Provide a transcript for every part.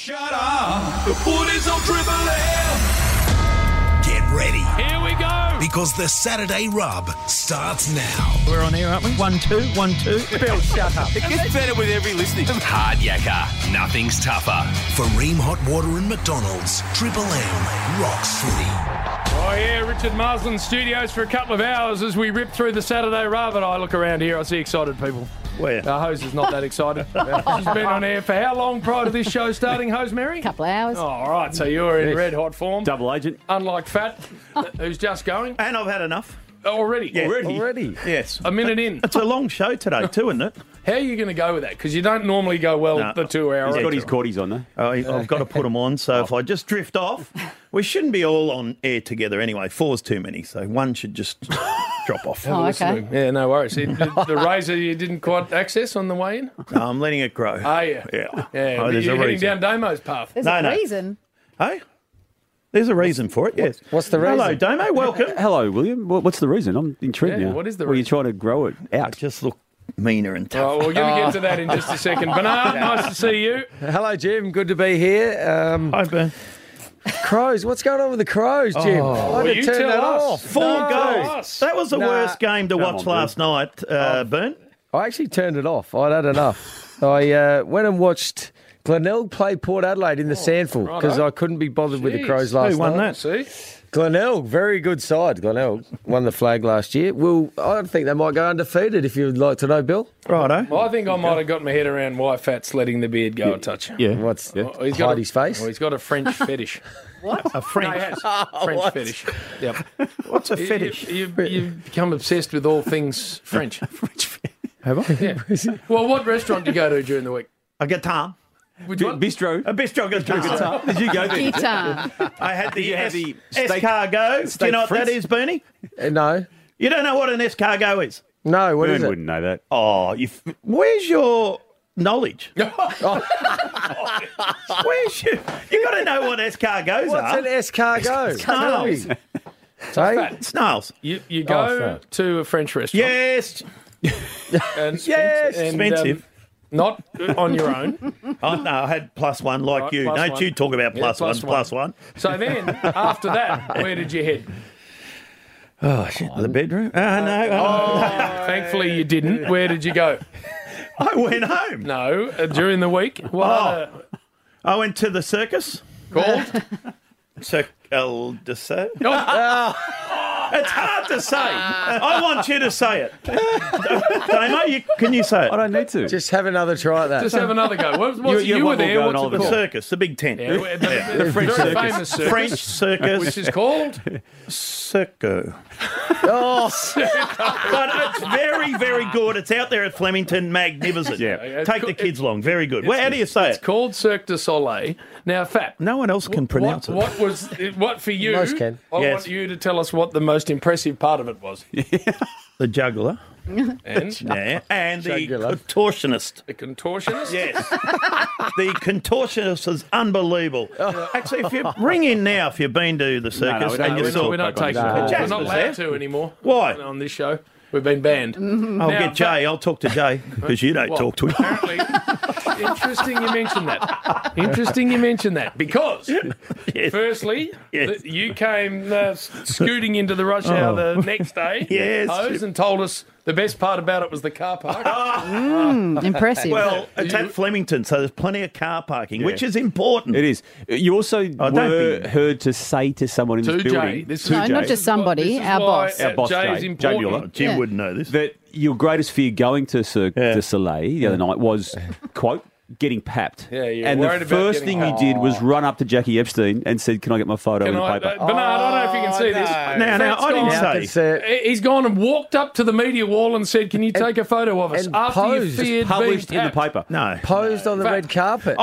Shut up. The Footy's on Triple M. Get ready. Here we go. Because the Saturday Rub starts now. We're on air, aren't we? 1, 2, 1, 2. Bill, shut up. It gets better with every listening. Hard yakka. Nothing's tougher. For Ream Hot Water and McDonald's, Triple M rocks footy. Oh yeah, Richard Marsland Studios for a couple of hours as we rip through the Saturday Rub, and I look around here, I see excited people. Where? Our Hose is not that excited. She's been on air for how long prior to this show starting, Hose Mary? Couple of hours. Oh, all right, so you're in red hot form. Double agent. Unlike Fat, who's just going. And I've had enough. Already? Yeah. Already? Yes. A minute in. It's a long show today too, isn't it? How are you going to go with that? Because you don't normally go well No. the 2 hour. He's got his cordis on there. I've got to put them on, so if I just drift off, we shouldn't be all on air together anyway. 4's too many, so one should just drop off. Oh, okay. Yeah, no worries. The razor you didn't quite access on the way in? No, I'm letting it grow. Are you? Yeah. Yeah, Oh, but there's you're a heading reason. down Damo's path. There's No, a no. reason. Hey? There's a reason for it, yes. What's the Hello, reason? Domo, welcome. Hello, William. What's the reason? I'm intrigued Yeah, now. what is the Well, you're reason? trying to grow it I out. just look meaner and Oh, tough. we're going to get to that in just a second. Bernard, nice to see you. Hello, Jim. Good to be here. Hi, Ben. Crows. What's going on with the Crows, Jim? Why Well, did you you turn tell that us. off? 4 No. goals. That was the Nah. worst game to watch on, Ben. last night, Bern. I actually turned it off. I'd had enough. I went and watched Glenelg play Port Adelaide in the Sandful because righto. I couldn't be bothered with the Jeez. Crows last Who won night. that? See? Glenelg, very good side. Glenelg won the flag last year. Well, I think they might go undefeated if you'd like to know, Bill. Righto. Well, I think I might have got my head around why Fat's letting the beard go a touch. Yeah. What's He's hide a, his face? Well, he's got a French fetish. A No, he French. has. French fetish. Yep. What's a fetish? You've become obsessed with all things French. Have I? Yeah. Well, what restaurant do you go to during the week? A guitar. Which one? Bistro. A bistro guitar. Did you go there? Guitar. I had the, you have the steak- escargot. Do you steak know what that frites? is, Bernie? No. You don't know what an escargot is? No, what is Bern it? wouldn't know that. Oh, where's your knowledge? Where's you? You got to know what escargots What's are. an escargot? Snails. Hey? Snails. You go Fat. to a French restaurant. Yes. And, Yes. and, Expensive. not on your own. Oh, no, I had +1 like Right, you. plus Don't one. you talk about Yeah, plus one, plus one. plus one. So then, after that, where did you head? Oh, shit. The bedroom? No. Thankfully, you didn't. Where did you go? I went home. No, during the week. What other I went to the circus. called? Cirque du Soleil. Oh, It's hard to say. I want you to say it. Damo, can you say I it? don't need to. Just have another try at that. just have another go. What's, You- you you were have one there. more What's going, it The Oliver. called? circus, the Big Tent. Yeah, the French circus. famous circus, French circus. which is called. Circo. Oh, But it's very, very good. It's out there at Flemington. Magnificent. Yeah. Take the kids along. Very good. Well, how do you say It's it? called Cirque du Soleil. Now, Fat. No one else can pronounce it. What for you? Most can. I Yes. want you to tell us what the most impressive part of it was. The juggler. And Yeah. And the Jugular. contortionist. the contortionist. Yes. The contortionist is unbelievable. Actually, if you ring in now, if you've been to the circus we don't- and you We're saw... not, we're not taking. No. We're not Jasper's allowed there. to anymore. Why? On this show, we've been banned. I'll Now, get Jay. I'll talk to Jay because you don't Well, talk to him. Apparently, interesting you mention that. Interesting you mention that because, Yes. firstly, Yes. you came scooting into the rush hour the next day, Yes. Hose, and told us the best part about it was the car park. Impressive. Well, it's at Flemington, so there's plenty of car parking, which is important. It is. You also don't were be- heard to say to someone in To this Jay. building This is- no, Jay, not just somebody, This is our why, boss. Our boss, Jay's Jay. important. Jugular. Jim Yeah. wouldn't know this. that your greatest fear going to Cirque Yeah. du Soleil the other night was, quote, getting papped. Yeah, you're and the worried about first getting thing you did was run up to Jackie Epstein and said, "Can I get my photo in Can the I, paper?" Bernard, I don't know if you can see this. Now, Fat's I didn't gone- I can see it. He's gone and walked up to the media wall and said, "Can you take a photo of us?" and After posed. you feared Published being in the tapped. paper. No. Posed on the red carpet.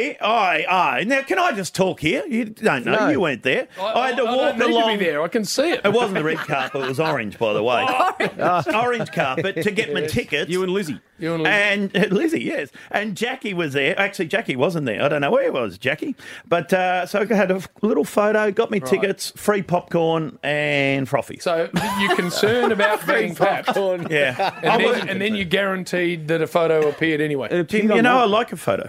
I. Now, can I just talk here? You don't know. No. You weren't there. I had to I walk don't need along. to be there. I can see it. It wasn't the red carpet. It was orange, by the way. Orange carpet to get my tickets. You and Lizzie. You and Lizzie. And Lizzie, yes. And Jackie was there. Actually, Jackie wasn't there. I don't know where it was, Jackie. But so I had a little photo, got me tickets, free popcorn and frothies. So you're concerned about being tapped, Yeah. and then you guaranteed that a photo appeared anyway. Jim, you know I like a photo.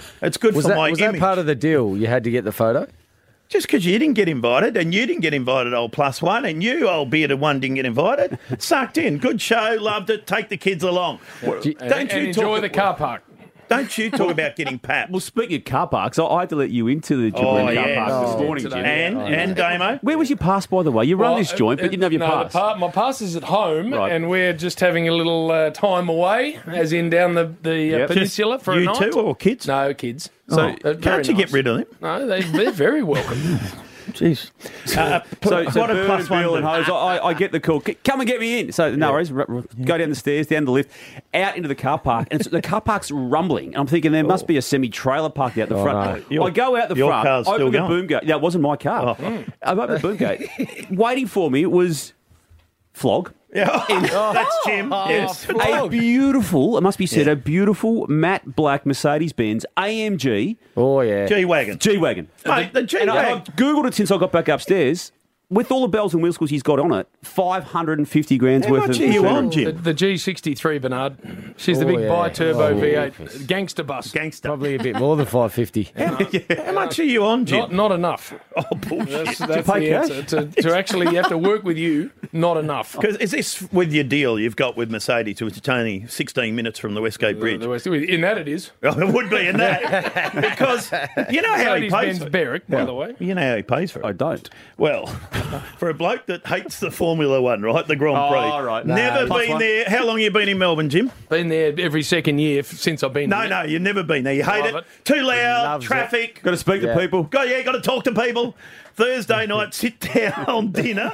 It's good Was for that, my was image. that part of the deal? You had to get the photo? Just because you didn't get invited, and you didn't get invited, old plus one, and you, old bearded one, didn't get invited. Sucked in. Good show. Loved it. Take the kids along. And enjoy the car park. Don't you talk about getting papped. Well, speaking of car parks, I had to let you into the Triple M car park this morning, Jim. And Damo. Where was your pass, by the way? You run this joint, but you didn't have your pass. My pass is at home, Right. and we're just having a little time away, as in down the peninsula for a You night. two or kids? No, kids. So very can't you nice. get rid of them? No, they're very welcome. Jeez. So what a Bird, plus one Bill do? and Hose, I get the call. Come and get me in. So no worries. Go down the stairs, down the lift, out into the car park, and the car park's rumbling. And I'm thinking there must be a semi-trailer parked out the front. no. I go out the Your front, car's still open the going. boom gate. Yeah, it wasn't my car. I opened the boom gate. Waiting for me was Flog. That's Jim. Yes. A beautiful, it must be said, a beautiful matte black Mercedes-Benz AMG Oh, yeah. G-Wagon. G-Wagon. Mate, the And G-Wagon. I've Googled it since I got back upstairs. With all the bells and whistles he's got on it, 550 grand's How worth much of are you machinery. on, Jim? The G63, Bernard. She's the Oh, big yeah. bi-turbo Oh, V8 gangster bus. Gangster. Probably a bit more than 550. How much are you on, Jim? Not enough. Oh, bullshit. That's pay the cash? answer. To actually you have to work with you, not enough. Because is this with your deal you've got with Mercedes, which is only 16 minutes from the Westgate Bridge? In that it is. Oh, it would be in that. Because you know how he pays Mercedes-Benz for it. Berwick, by the way. You know how he pays for it. I don't. Well, for a bloke that hates the Formula One, right, the Grand Prix. Oh, right. Never Plus been one. there. How long you been in Melbourne, Jim? Been there every second year since I've been No, here. no, you've never been there. You hate Love it. it. Too loud, Loves it. traffic. Got to speak to people. Got to talk to people. Thursday night, sit down, dinner.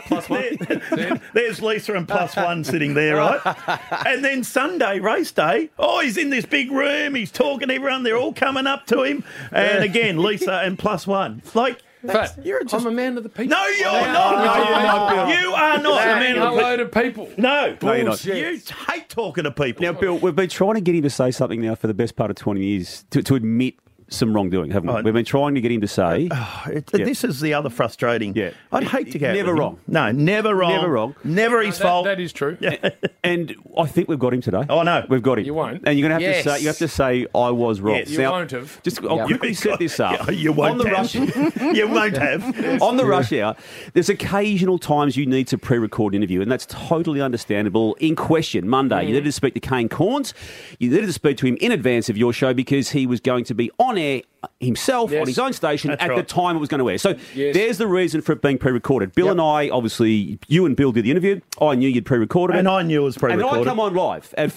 There's Lisa and plus one sitting there, right? And then Sunday, race day, he's in this big room. He's talking to everyone. They're all coming up to him. And again, Lisa and plus one. Like, But you're just... I'm a man of the people. No, you're not. You are not a man Saying of the hello to people. No, No, you're not. bullshit. You hate talking to people. Now, Bill, we've been trying to get him to say something now for the best part of 20 years, to admit some wrongdoing, haven't we? Right. We've been trying to get him to say... This is the other frustrating. Yeah. I'd hate to go. Never with him. wrong. No, never wrong. Never wrong. Never his fault. That is true. And I think we've got him today. Oh, no. We've got him. You won't. And you're going to have Yes. to say, you have to say, I was wrong. Yes. You won't have. Just, I'll quickly set this up. You won't On the have. You won't have. On the rush hour, there's occasional times you need to pre-record an interview, and that's totally understandable. In question, Monday, you needed to speak to Kane Corns. You needed to speak to him in advance of your show because he was going to be on air himself Yes. on his own station That's at the right. time it was going to air. So Yes. there's the reason for it being pre-recorded. Bill and I, obviously, you and Bill did the interview. I knew you'd pre-recorded it. And I knew it was And pre-recorded. I come on live at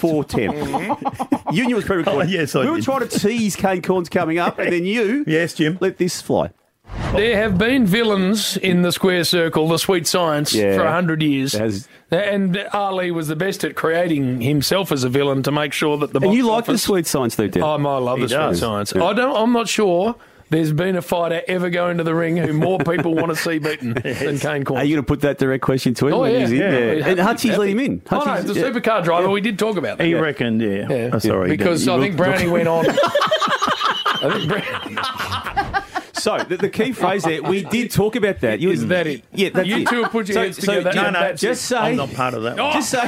4:10. You knew it was pre-recorded. Oh, yes, I we were did. trying to tease Kane Corns coming up, and then you Yes, Jim. let this fly. There have been villains in the square circle, the sweet science, Yeah. for 100 years. There has- And Ali was the best at creating himself as a villain to make sure that the And box you like the office- sweet science, though, Dad? I love He the sweet does. science. I'm not sure there's been a fighter ever go into the ring who more people want to see beaten than Kane Corns. Are you going to put that direct question to him Oh, when yeah. he's in? Yeah. And Hutchie's let him in. Oh, no, Hutchie's- the supercar driver, we did talk about that. He reckoned, yeah. Yeah. Oh, sorry. Because You I think look- Brownie went on. I think Brownie. So, the key phrase there, we did talk about that. Is that it? Yeah, that's You it. two have put your heads together. Jim, No, that's just say... I'm not part of that one. Just say...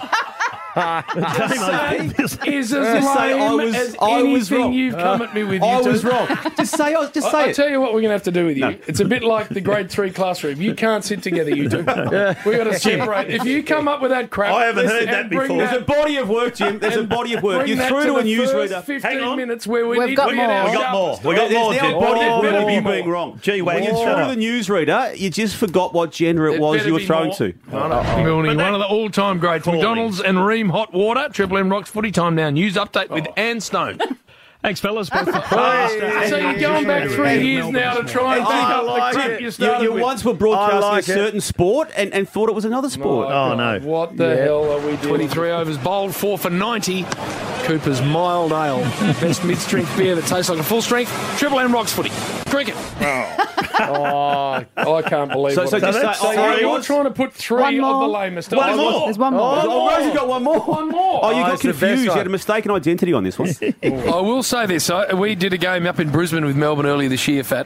Is as Just say, lame I was- as I was anything wrong. you've come at me with. I you was two. wrong. Just say it. Just say I'll it. tell you what we're going to have to do with you. No. It's a bit like the grade 3 classroom. You can't sit together, you two. We've got to separate. If you come up with that crap... I haven't heard and that bring before. There's a body of work, Jim. There's a body of work. Bring You're that through to a the newsreader. first 15 Hang on. minutes where we We've need got to get more. our We got sharp more. stuff. We got There's more, now Jim. a body Oh, of better work be you more. being wrong. Gee, Wagon, When you're shut through up. the newsreader, you just forgot what gender it was better you were be throwing more. to. Morning, one of the all-time greats, McDonald's and Ream Hot Water. Triple M Rocks Footy Time Now. News update with Ann Stone. Thanks, fellas. So you're going back 3 years now to try and pick up the crap you started You with. once were broadcasting I like a certain sport and thought it was another sport. Oh, no. What the hell are we doing? 23 overs bowled, 4 for 90. Cooper's Mild Ale. Best mid-strength beer that tastes like a full strength. Triple M Rocks Footy. Cricket. Oh, I can't believe So what just I say, did. oh, You're was- trying to put three One of more. the lamest. One more. There's one more. Oh, Rosie got one more. One more. Oh, you got it's the best confused. You one. had a mistaken identity on this one. I will say this. We did a game up in Brisbane with Melbourne earlier this year, BT.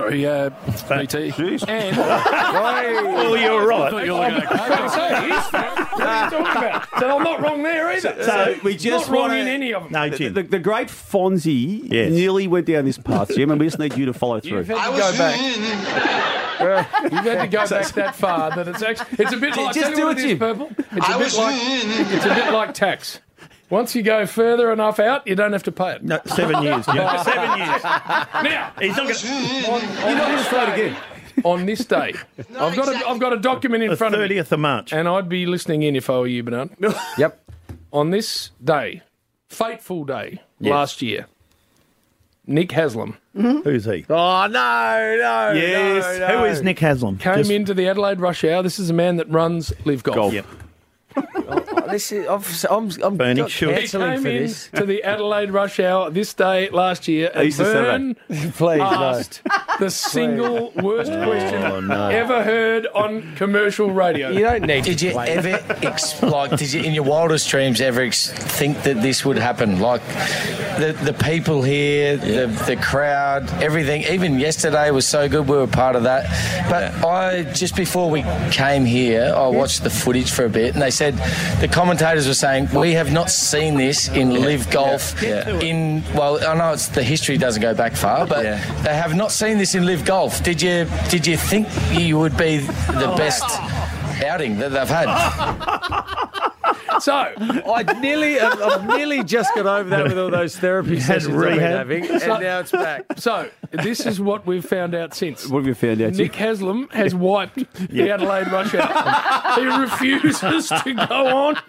And Oh, you're right. I can say it is fat. What are you talking about? So I'm not wrong there either. So we just Not wrong want win any of them. No, Jim. The great Fonzie Yes. nearly went down this path, Jim, and we just need you to follow through. You've had to go back. You've had to go back that far that it's actually it's a bit like Just do it, Jim. Purple. It's a bit like tax. Once you go further enough out, you don't have to pay it. No, 7 years. Jim. 7 years. Now, He's not going You're not going to throw it again. on this day, I've got a document in the front of me, 30th of March. and I'd be listening in if I were you, Bernard. Yep. On this day, fateful day last year, Nick Haslam Who's he? Oh, no. Yes. no. Who is Nick Haslam? came into the Adelaide rush hour. This is a man that runs Live Golf. Yep. This is, I'm Bernie, got sure. He cancelling came for in this. to the Adelaide rush hour this day last year, and Easter Bern Please, no. asked the single worst question ever heard on commercial radio. You don't need Did to you play. ever, did you in your wildest dreams ever think that this would happen? Like the people here, the crowd, everything. Even yesterday was so good. We were part of that. But just before we came here, I watched the footage for a bit, and they said the commentators were saying we have not seen this in Live Golf. Well, I know the history doesn't go back far, but they have not seen this in Live Golf. Did you think you would be the best outing that they've had? So, I've nearly just got over that with all those therapy sessions I've been rehab. having, and now it's back. so this is what we've found out since. What have you found out, Jim? Nick Haslam has wiped the Adelaide rush hour. He refuses to go on.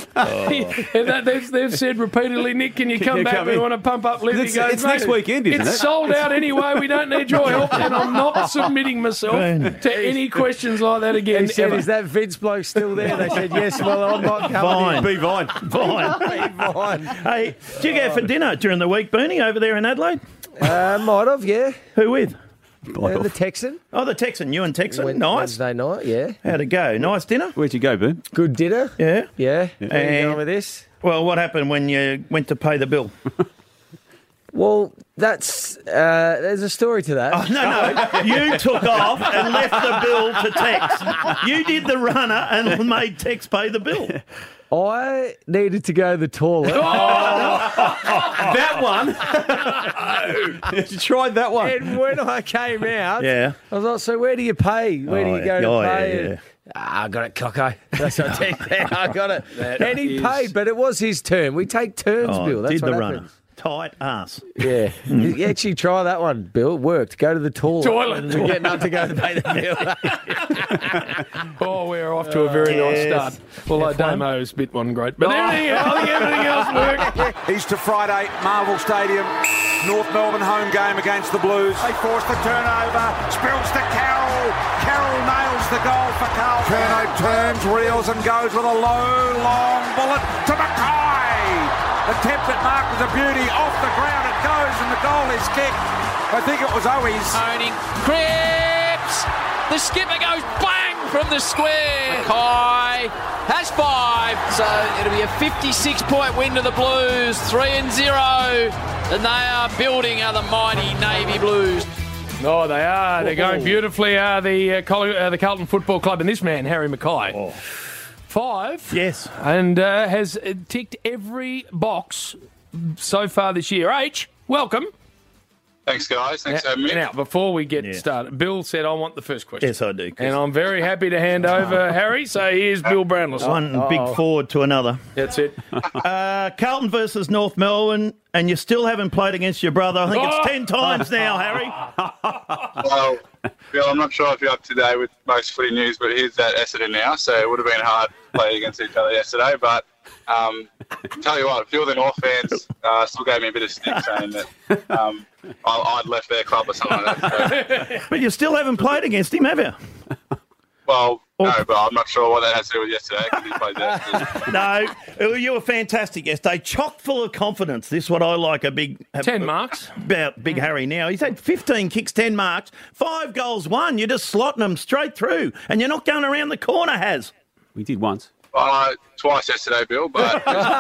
They've said repeatedly, Nick, can you come you back? come We in?" want to pump up Liv. He goes, It's next "Mate, weekend, isn't it's it?" sold out anyway. We don't need your help, and I'm not submitting myself to any questions like that again. He said, ever. is that Vince bloke still there? They said, yes, well, I'm not coming Fine. Be fine. Fine. Fine. Hey, did you go for dinner during the week, Bernie, over there in Adelaide? Might have, yeah. Who with? The Texan. Oh, the Texan. You and Texan. Nice. Wednesday night, yeah. How'd it go? Nice dinner? Where'd you go, Bern? Good dinner. Yeah. Yeah. Where are you And- going with this? Well, what happened when you went to pay the bill? Well, that's there's a story to that. Oh, no. You took off and left the bill to Tex. You did the runner and made Tex pay the bill. I needed to go to the toilet. That one. You tried that one. And when I came out, Yeah. I was like, so where do you pay? Where do you go to pay? Yeah. And, I got it, Coco. That's what I got it. And he paid, but it was his turn. We take turns, Bill. That's did what the happens. runner. Tight ass. Yeah. You actually try that one, Bill. It worked. Go to the toilet. And we're getting up to go to pay the bill. Oh, we're off to a very nice start. Although Damo's bit wasn't great. But I think everything else worked. Easter Friday, Marvel Stadium, North Melbourne home game against the Blues. They force the turnover, spills to Carroll. Carroll nails the goal for Carl. Curnow turns, reels and goes with a low, long bullet to Mackay. Attempt at mark was a beauty. Off the ground it goes and the goal is kicked. I think it was Owies. Owning Cripps. The skipper goes bang from the square. Mackay has 5. So it'll be a 56-point win to the Blues. 3-0. And they are building are the mighty Navy Blues. Oh, they are. They're going beautifully. The Carlton Football Club and this man, Harry Mackay. 5. Yes. And has ticked every box so far this year. H, welcome. Thanks, guys. Thanks for having me. Now, before we get started, Bill said, I want the first question. Yes, I do. And I'm very happy to hand over Harry. So here's Bill Brownless. One big forward to another. That's it. Carlton versus North Melbourne, and you still haven't played against your brother. I think it's 10 times now, Harry. Well, Bill, I'm not sure if you're up to date with most footy news, but he's at Essendon now, so it would have been hard to play against each other yesterday. But tell you what, a few of the North fans still gave me a bit of stick saying that I'd left their club or something like that. So, But you still haven't played against him, have you? well, no, but I'm not sure what that has to do with yesterday because he played that. No, you were fantastic yesterday. Chock full of confidence. This is what I like 10 marks. About Big Harry now. He's had 15 kicks, 10 marks, 5 goals, 1. You're just slotting them straight through, and you're not going around the corner, Has. We did once. Twice yesterday, Bill, but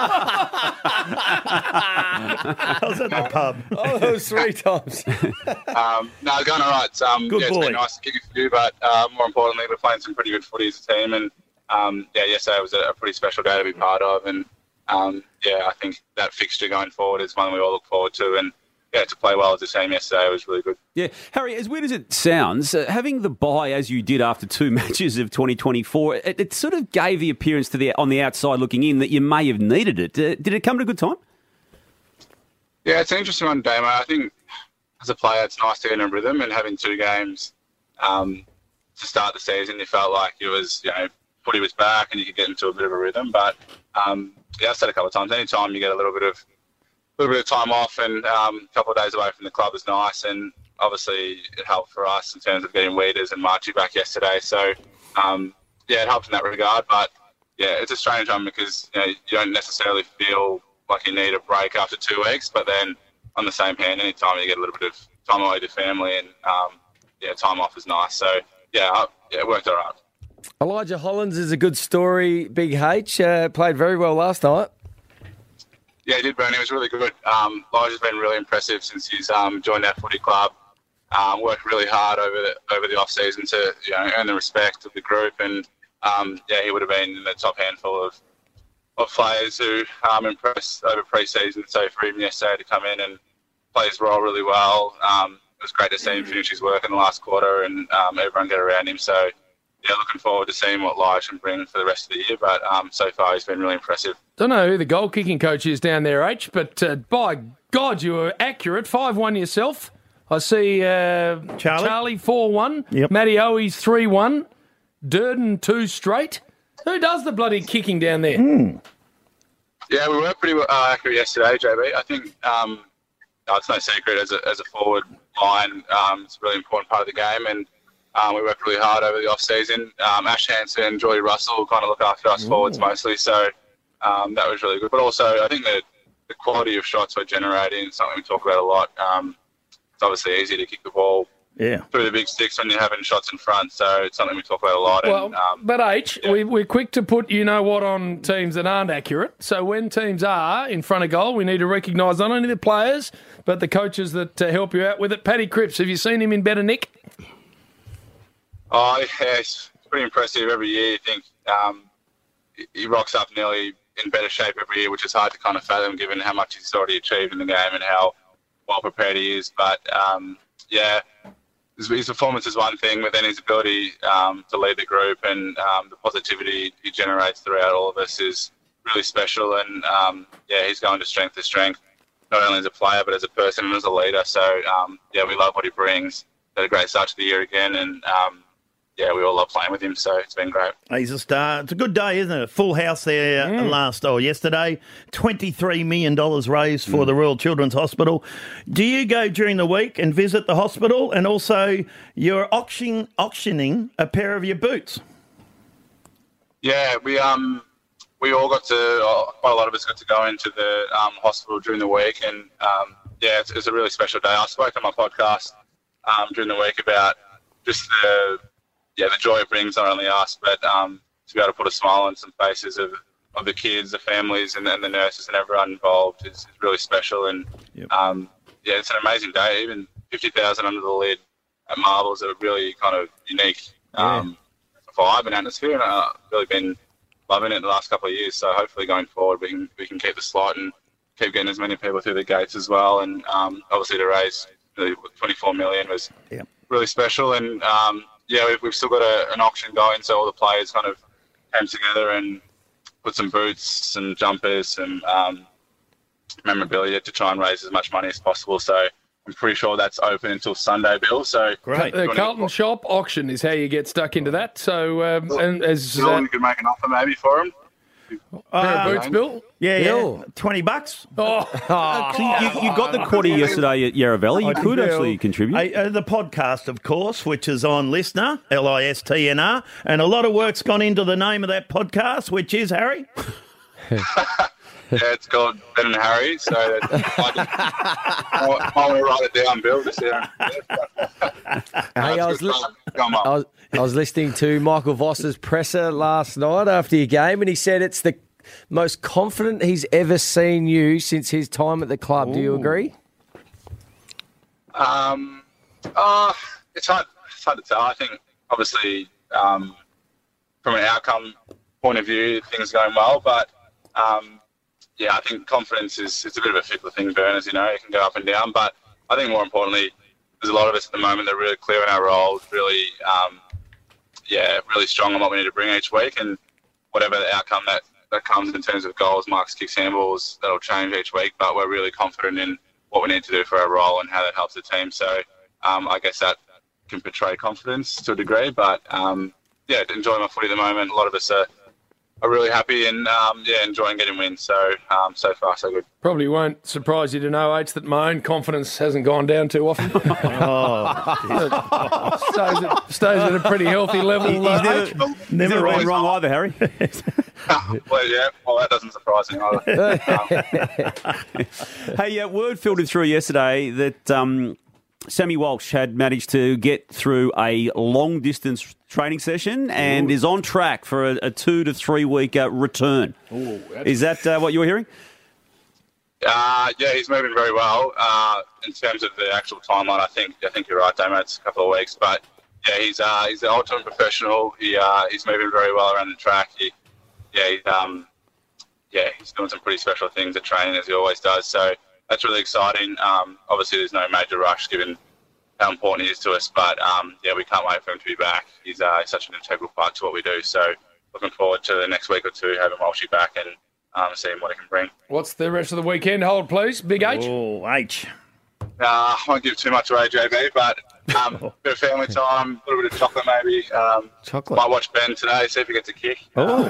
I was at the pub. Oh, it was 3 times. no, going all right. Good It's boy. been nice to kick a few, but more importantly, we're playing some pretty good footy as a team. And yesterday was a pretty special day to be part of. And I think that fixture going forward is one we all look forward to. And to play well as a team yesterday was really good. Yeah. Harry, as weird as it sounds, having the bye as you did after 2 matches of 2024, it sort of gave the appearance on the outside looking in that you may have needed it. Did it come at a good time? Yeah, it's an interesting one, Damo. I think as a player, it's nice to get in a rhythm, and having 2 games to start the season, you felt like it was, footy was back and you could get into a bit of a rhythm. But I've said a couple of times, anytime you get a little bit of time off and a couple of days away from the club is nice, and obviously it helped for us in terms of getting Weeders and Marchie back yesterday. So, it helped in that regard. But, it's a strange one because you don't necessarily feel like you need a break after 2 weeks, but then on the same hand, anytime you get a little bit of time away to family and, time off is nice. So, it worked all right. Elijah Hollands is a good story, Big H. Played very well last night. Yeah, he did, Bernie. He was really good. Elijah's been really impressive since he's joined our footy club. Worked really hard over the off-season to earn the respect of the group, and he would have been in the top handful of players who impressed over pre-season. So for him yesterday to come in and play his role really well, it was great to see him finish his work in the last quarter and everyone get around him. So, looking forward to seeing what Elijah can bring for the rest of the year. But so far, he's been really impressive. Don't know who the goal-kicking coach is down there, H, but by God, you were accurate. 5-1 yourself. I see Charlie 4-1. Yep. Matty Owies 3-1. Durden 2 straight. Who does the bloody kicking down there? Yeah, we were pretty accurate yesterday, JB. I think it's no secret as a forward line. It's a really important part of the game, and we worked really hard over the off-season. Ash Hansen and Joy Russell kind of look after us forwards mostly, so that was really good. But also, I think the quality of shots we're generating is something we talk about a lot. It's obviously easy to kick the ball through the big sticks when you're having shots in front, so it's something we talk about a lot. Well, but H, we're quick to put you-know-what on teams that aren't accurate. So when teams are in front of goal, we need to recognise not only the players, but the coaches that help you out with it. Paddy Cripps, have you seen him in better nick? Oh, yeah, it's pretty impressive every year. You think he rocks up nearly in better shape every year, which is hard to kind of fathom given how much he's already achieved in the game and how well prepared he is. But, his performance is one thing, but then his ability to lead the group and the positivity he generates throughout all of us is really special. And, he's going to strength, not only as a player, but as a person and as a leader. So, we love what he brings. Had a great start to the year again, and we all love playing with him, so it's been great. He's a star. It's a good day, isn't it? Full house there yesterday. $23 million raised for the Royal Children's Hospital. Do you go during the week and visit the hospital? And also, you're auctioning a pair of your boots. Yeah, we all got to, quite a lot of us got to go into the hospital during the week, and it's a really special day. I spoke on my podcast during the week about just the joy it brings not only us, but to be able to put a smile on some faces of the kids, the families, and the nurses and everyone involved is really special. And it's an amazing day. Even 50,000 under the lid at Marbles, a really kind of unique vibe and atmosphere, and I've really been loving it the last couple of years. So hopefully going forward, we can keep the slot and keep getting as many people through the gates as well. And obviously to raise $24 million was really special. And we've still got an auction going, so all the players kind of came together and put some boots, some jumpers, some memorabilia to try and raise as much money as possible. So I'm pretty sure that's open until Sunday, Bill. So great. The Carlton Shop auction is how you get stuck into that. So and as Bill, you could make an offer maybe for him. Pair of boots, Bill? Yeah. $20. You got the quarter yesterday at Yarra Valley. You could actually contribute. The podcast, of course, which is on Listener, LISTNR, and a lot of work's gone into the name of that podcast, which is, Harry? It's called Ben and Harry, so I want to write it down, Bill. I was listening to Michael Voss's presser last night after your game, and he said it's the most confident he's ever seen you since his time at the club. Do you agree? It's hard to tell. I think, obviously, from an outcome point of view, things are going well, but I think confidence is a bit of a fickle thing, Burn, as you know. It can go up and down. But I think more importantly, there's a lot of us at the moment that are really clear in our roles, really strong on what we need to bring each week. And whatever the outcome that comes in terms of goals, marks, kicks, handballs, that'll change each week. But we're really confident in what we need to do for our role and how that helps the team. So I guess that can portray confidence to a degree. But, enjoying my footy at the moment. A lot of us are really happy and, enjoying getting wins. So, so far, so good. Probably won't surprise you to know, H, that my own confidence hasn't gone down too often. Stays at a pretty healthy level. He's never been wrong either, Harry. Well, that doesn't surprise me either. Hey, word filtered through yesterday that Sammy Walsh had managed to get through a long-distance training session and is on track for a 2 to 3 week return. Ooh, is that what you were hearing? He's moving very well. In terms of the actual timeline, I think you're right, Damo. It's a couple of weeks, but he's an ultimate professional. He's moving very well around the track. He's doing some pretty special things at training, as he always does. So that's really exciting. Obviously, there's no major rush given how important he is to us, but we can't wait for him to be back. He's such an integral part to what we do. So looking forward to the next week or two having Walshy back and seeing what he can bring. What's the rest of the weekend hold, please? Big H? Oh, H. I won't give too much away, JB, but a bit of family time, a little bit of chocolate maybe. Chocolate. Might watch Ben today, see if he gets a kick. Oh.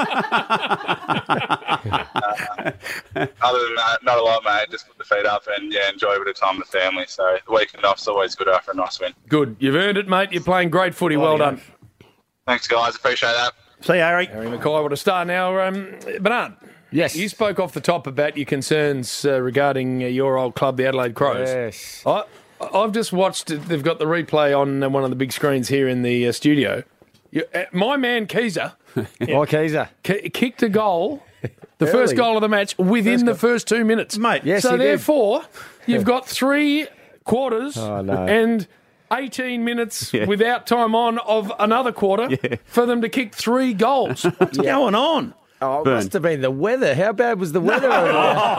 Other than that, not a lot, mate. Just put the feet up and, enjoy a bit of time with the family. So the weekend off's always good after a nice win. Good. You've earned it, mate. You're playing great footy. Well done. Thanks, guys. Appreciate that. See you, Harry. Harry Mackay with a star now. Bernard. Yes. You spoke off the top about your concerns regarding your old club, the Adelaide Crows. Yes. I've just watched it. They've got the replay on one of the big screens here in the studio. My man, Keezer, kicked a goal, the first goal of the match, within the first 2 minutes. Mate, yes, so therefore, you've got 3 quarters and 18 minutes without time on of another quarter for them to kick 3 goals. What's going on? Oh, it must have been the weather. How bad was the weather over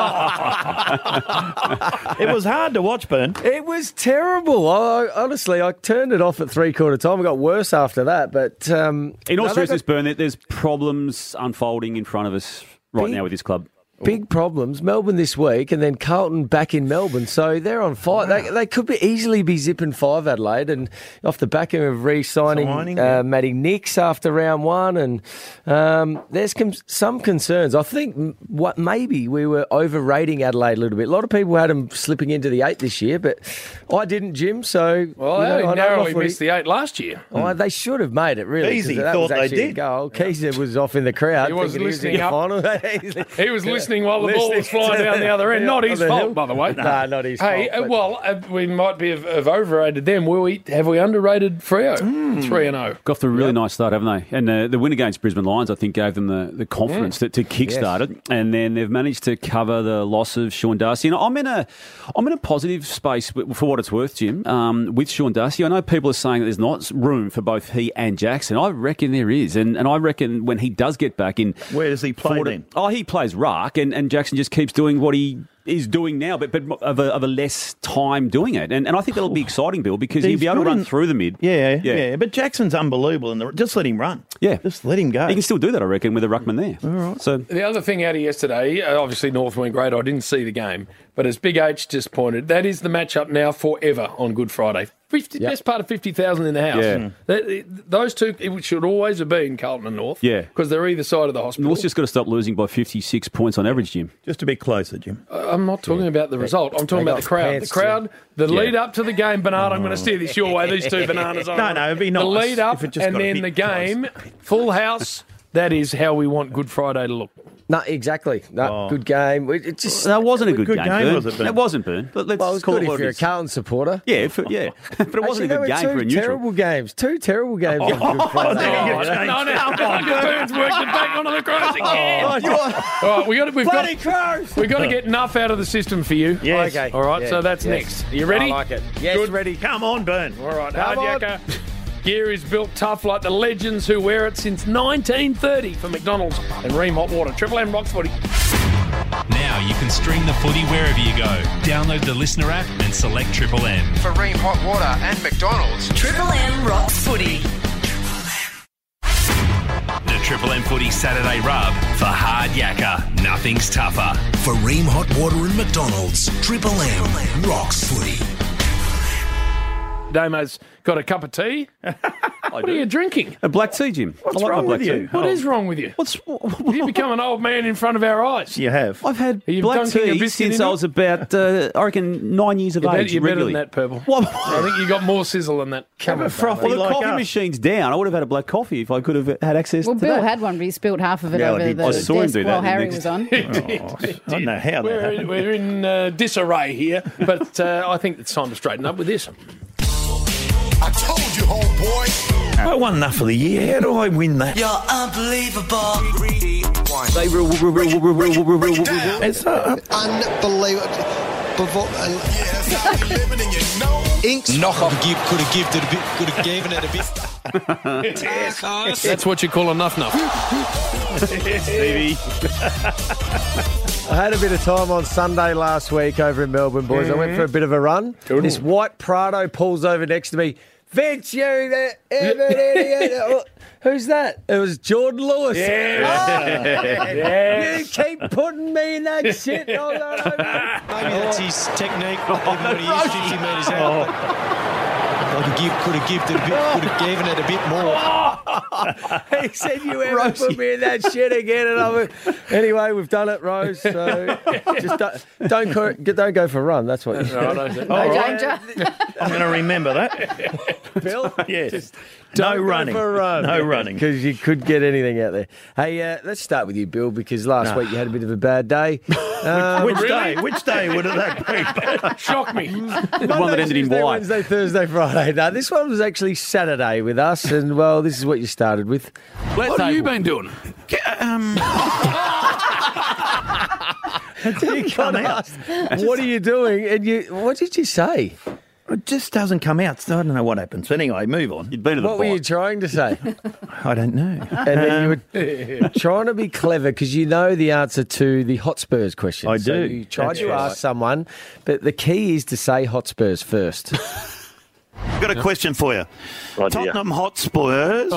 there? It was hard to watch, Burn. It was terrible. Honestly, I turned it off at 3/4 time. It got worse after that. But in all seriousness, Burn, there's problems unfolding in front of us right now with this club. Big problems. Melbourne this week and then Carlton back in Melbourne. So they're on fire. Wow. They could easily be zipping 5 Adelaide, and off the back of re-signing Matty Nix after round 1. And there's some concerns. I think maybe we were overrating Adelaide a little bit. A lot of people had them slipping into the 8 this year, but I didn't, Jim. So I narrowly missed the 8 last year. They should have made it, really. Easy, that thought was they actually did. A goal. Keezer was off in the crowd. He was listening up. He was listening while the ball was Listening flying down the other end. Not his fault, by the way. No, not his fault. We might be have overrated them. Have we underrated Freo? 3-0. Got off to a really nice start, haven't they? And the win against Brisbane Lions, I think, gave them the confidence to kickstart it. And then they've managed to cover the loss of Sean Darcy. And I'm in a positive space for what it's worth, Jim, with Sean Darcy. I know people are saying that there's not room for both he and Jackson. I reckon there is. And I reckon when he does get back in... Where does he play then? Oh, he plays ruck, and Jackson just keeps doing what he is doing now, but of a less time doing it. And I think that'll be exciting, Bill, because he'll be able to run through the mid. Yeah. But Jackson's unbelievable. Just let him run. Yeah. Just let him go. He can still do that, I reckon, with a ruckman there. All right. So the other thing out of yesterday, obviously North went great. I didn't see the game. But as Big H just pointed, that is the matchup now forever on Good Friday. Best part of 50,000 in the house. Yeah. Those two it should always have been Carlton and North. Yeah. Because they're either side of the hospital. North's just got to stop losing by 56 points on average, Jim. Just a bit closer, Jim. I'm not talking about the result. I'm talking about the crowd. The crowd, lead up to the game, Bernard, I'm going to steer this your way. These two bananas on. No, it'd be nice. The lead up if it just and got a then bit the game, full house. That is how we want Good Friday to look. No, exactly. No, good game. It just that wasn't a good game, was it, Burn? It wasn't, Burn. But let's well, it was call good it if you're a Carlton supporter. Yeah, but it wasn't a good game for a neutral. Two terrible games. On Good Friday. No, Burn's worked it back onto the Crows again. All right, we've got to get enough out of the system for you. Yes. Okay. All right, so that's next. Are you ready? I like it. Yes, good. Ready. Come on, Burn. All right, hard yakka. Gear is built tough like the legends who wear it since 1930 for McDonald's and Ream Hot Water. Triple M Rocks Footy. Now you can stream the footy wherever you go. Download the Listener app and select Triple M. For Ream Hot Water and McDonald's, Triple M rocks footy. The Triple M Footy Saturday Rub for hard yakka. Nothing's tougher. For Ream Hot Water and McDonald's, Triple M rocks footy. Damo's got a cup of tea. What are you drinking? A black tea, Jim. What's wrong with you? What is wrong with you? You become an old man in front of our eyes. You have. I've had Are you black dunking a tea biscuit since in I it? was about, I reckon, 9 years of age. You're better regularly. than that, Purple. I think you got more sizzle than that. Have a frothy Well, the like coffee us. machine's down. I would have had a black coffee if I could have had access Well, to Bill that. had one, but he spilled half of it Yeah, I over did. the I saw him desk do that while the Harry next- was on. I don't know how that happened. We're in disarray here, but I think it's time to straighten up with this. I told you, homeboy. I won enough of the year. How do I win that? You're unbelievable. It's Unbelievable. Inks. Knock off. Could have given it a bit. That's what you call a nuff. Stevie. I had a bit of time on Sunday last week over in Melbourne, boys. I went for a bit of a run. This white Prado pulls over next to me. Vince, you idiot. Who's that? It was Jordan Lewis. You keep putting me in that shit. Maybe that's his technique. Everybody is 50 metres out. Could have given it a bit more. He said you ever put me in that shit again, and I went, anyway, we've done it, Rose. So just don't go for a run. That's what you said. No danger. I'm going to remember that. Bill? Yes. Don't No go running. for a run. No running. Because you could get anything out there. Hey, let's start with you, Bill, because last week you had a bit of a bad day. Which day? Which day would that be? Shock me. The one that ended in Tuesday, Y. Wednesday, Thursday, Friday. No, this one was actually Saturday with us, and, well, this is what you started with. What have you been doing? Didn't come out. What are you doing? And what did you say? It just doesn't come out. So I don't know what happens. Anyway, move on. You'd been to the What were you bike. trying to say? I don't know. And then you were trying to be clever because you know the answer to the Hotspurs question. I So do. you tried That's to right. ask someone, but the key is to say Hotspurs first. I've got a question for you. Tottenham Hotspurs.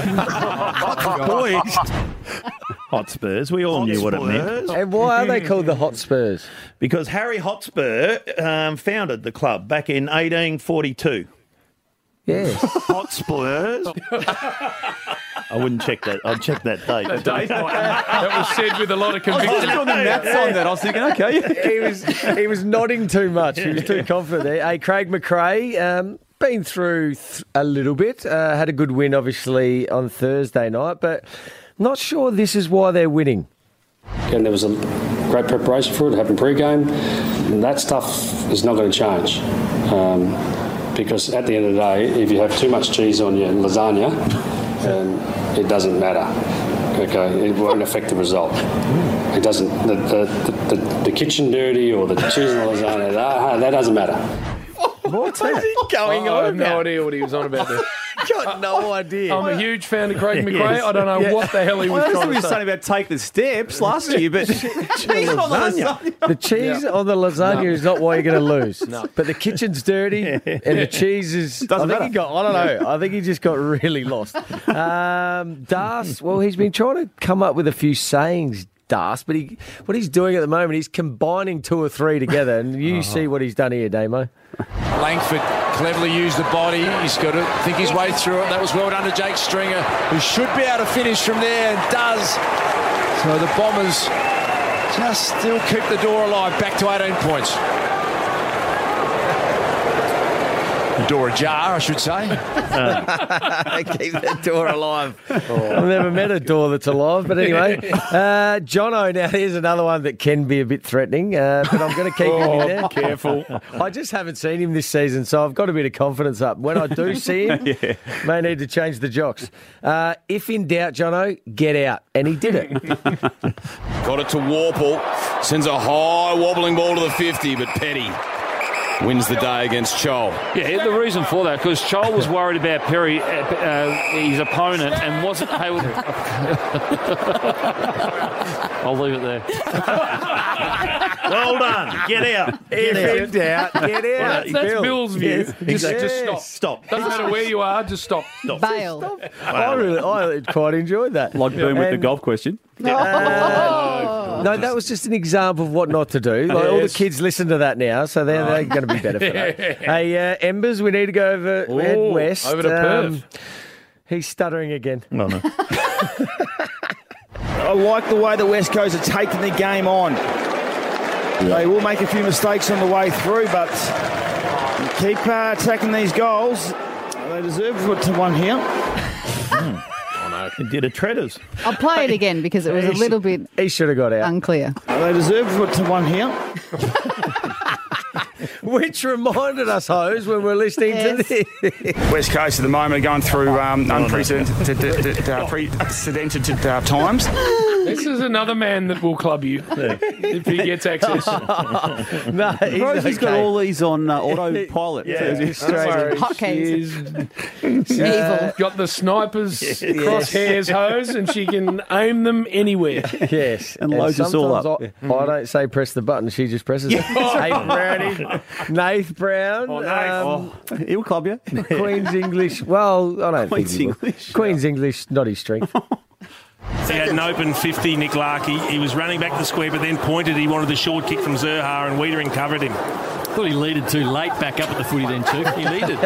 Boys. Hotspurs. We all knew what it meant. And why are they called the Hotspurs? Because Harry Hotspur founded the club back in 1842. Yes. Hotspurs. I wouldn't check that. I'd check that date. That was said with a lot of conviction. On the maths on that, I was thinking, okay. he was nodding too much. He was too confident there. Hey, Craig McRae, been through a little bit. Had a good win, obviously, on Thursday night, but not sure this is why they're winning. And there was a great preparation for it, happened pre-game. And that stuff is not going to change. Because at the end of the day, if you have too much cheese on your lasagna, it doesn't matter. Okay, it won't affect the result. It doesn't. The kitchen dirty or the cheese on the lasagna, that doesn't matter. What's going I on? have no idea what he was on about there. Got no idea. I'm a huge fan of Craig McRae. Yes. I don't know what the hell he was Well, that's what trying we to were say. saying about take the steps last year, but cheese on the lasagna. The cheese on the lasagna is not why you're going to lose. No. But the kitchen's dirty and the cheese is... Doesn't I don't know. I think he just got really lost. Das, well, he's been trying to come up with a few sayings, Das, but what he's doing at the moment, he's combining two or three together, and you see what he's done here, Damo. Langford cleverly used the body. He's got to think his way through it. That was well done to Jake Stringer, who should be able to finish from there and does. So the Bombers just still keep the door alive, back to 18 points. The door ajar, I should say. Keep that door alive. I've never met a door that's alive, but anyway. Jono, now here's another one that can be a bit threatening, but I'm going to keep him in there. Careful. I just haven't seen him this season, so I've got a bit of confidence up. When I do see him, may need to change the jocks. If in doubt, Jono, get out. And he did it. Got it to Warple. Sends a high wobbling ball to the 50, but Petty wins the day against Chol. Yeah, the reason for that, because Chol was worried about Perry, his opponent, and wasn't able to... I'll leave it there. Well done. Get out. Get out. Get out. That's Bill's view. Yes, Just stop. Doesn't matter where you are, just stop. Bail. I quite enjoyed that. Like Boom with the golf question. No, that was just an example of what not to do. Like, all the kids listen to that now, so they're going to be better for that. Hey, Embers, we need to go head west. Over to Perth. He's stuttering again. No. I like the way the West Coast are taking the game on. They will make a few mistakes on the way through, but keep attacking these goals. They deserve to one here. It did a Treaders. I'll play it again because it was a little bit He should have got out. unclear. They deserve to one here. Which reminded us, Hose, when we're listening to this. West Coast at the moment are going through unprecedented times. This is another man that will club you if he gets access. No, Rosie's got all these on autopilot. Hotkeys. Evil. Got the snipers crosshairs hose, and she can aim them anywhere. Yes, And loads us all up. I don't say press the button; she just presses it. Hey, Brownie, Nath Brown. He'll club you. Queen's English. Well, I don't Queen's think he will. English. Queen's English, not his strength. He had an open 50, Nick Larkey. He was running back the square, but then pointed. He wanted the short kick from Zerha, and Wiedering covered him. Thought he leaded too late back up at the footy then, too. He leaded.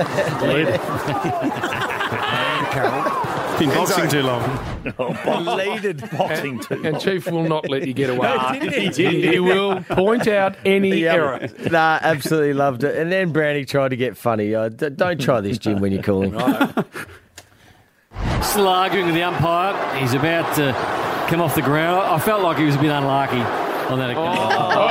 Been boxing too long. Leaded boxing too long. And Chief will not let you get away. He will point out any error. Nah, absolutely loved it. And then Brownie tried to get funny. Don't try this, Jim, when you're calling. Still arguing with the umpire. He's about to come off the ground. I felt like he was a bit unlucky on that occasion.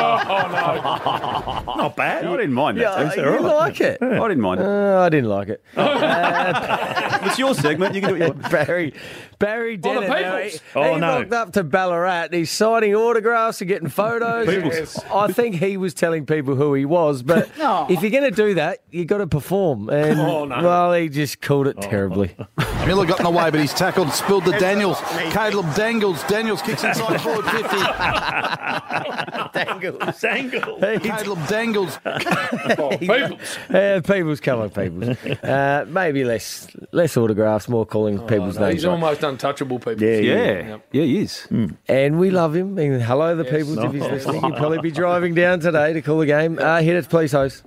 Not bad. I didn't mind that. You like it? I didn't mind it. I didn't like it. It's your segment. You can do it. Barry Dennett. Peoples. He rocked up to Ballarat. He's signing autographs and getting photos. I think he was telling people who he was. But if you're going to do that, you got to perform. And well, he just called it terribly. Miller got in the way, but he's tackled, spilled to Daniels. Caleb Dangles. Daniels kicks inside forward 50. Dangles. Caleb Dangles. Peoples, come on, Peoples. Maybe less autographs, more calling people's names. He's almost untouchable, people. Yeah, he is. And we love him. And hello, the Peoples, if he's listening. He'll probably be driving down today to call the game. Hit it, please, host.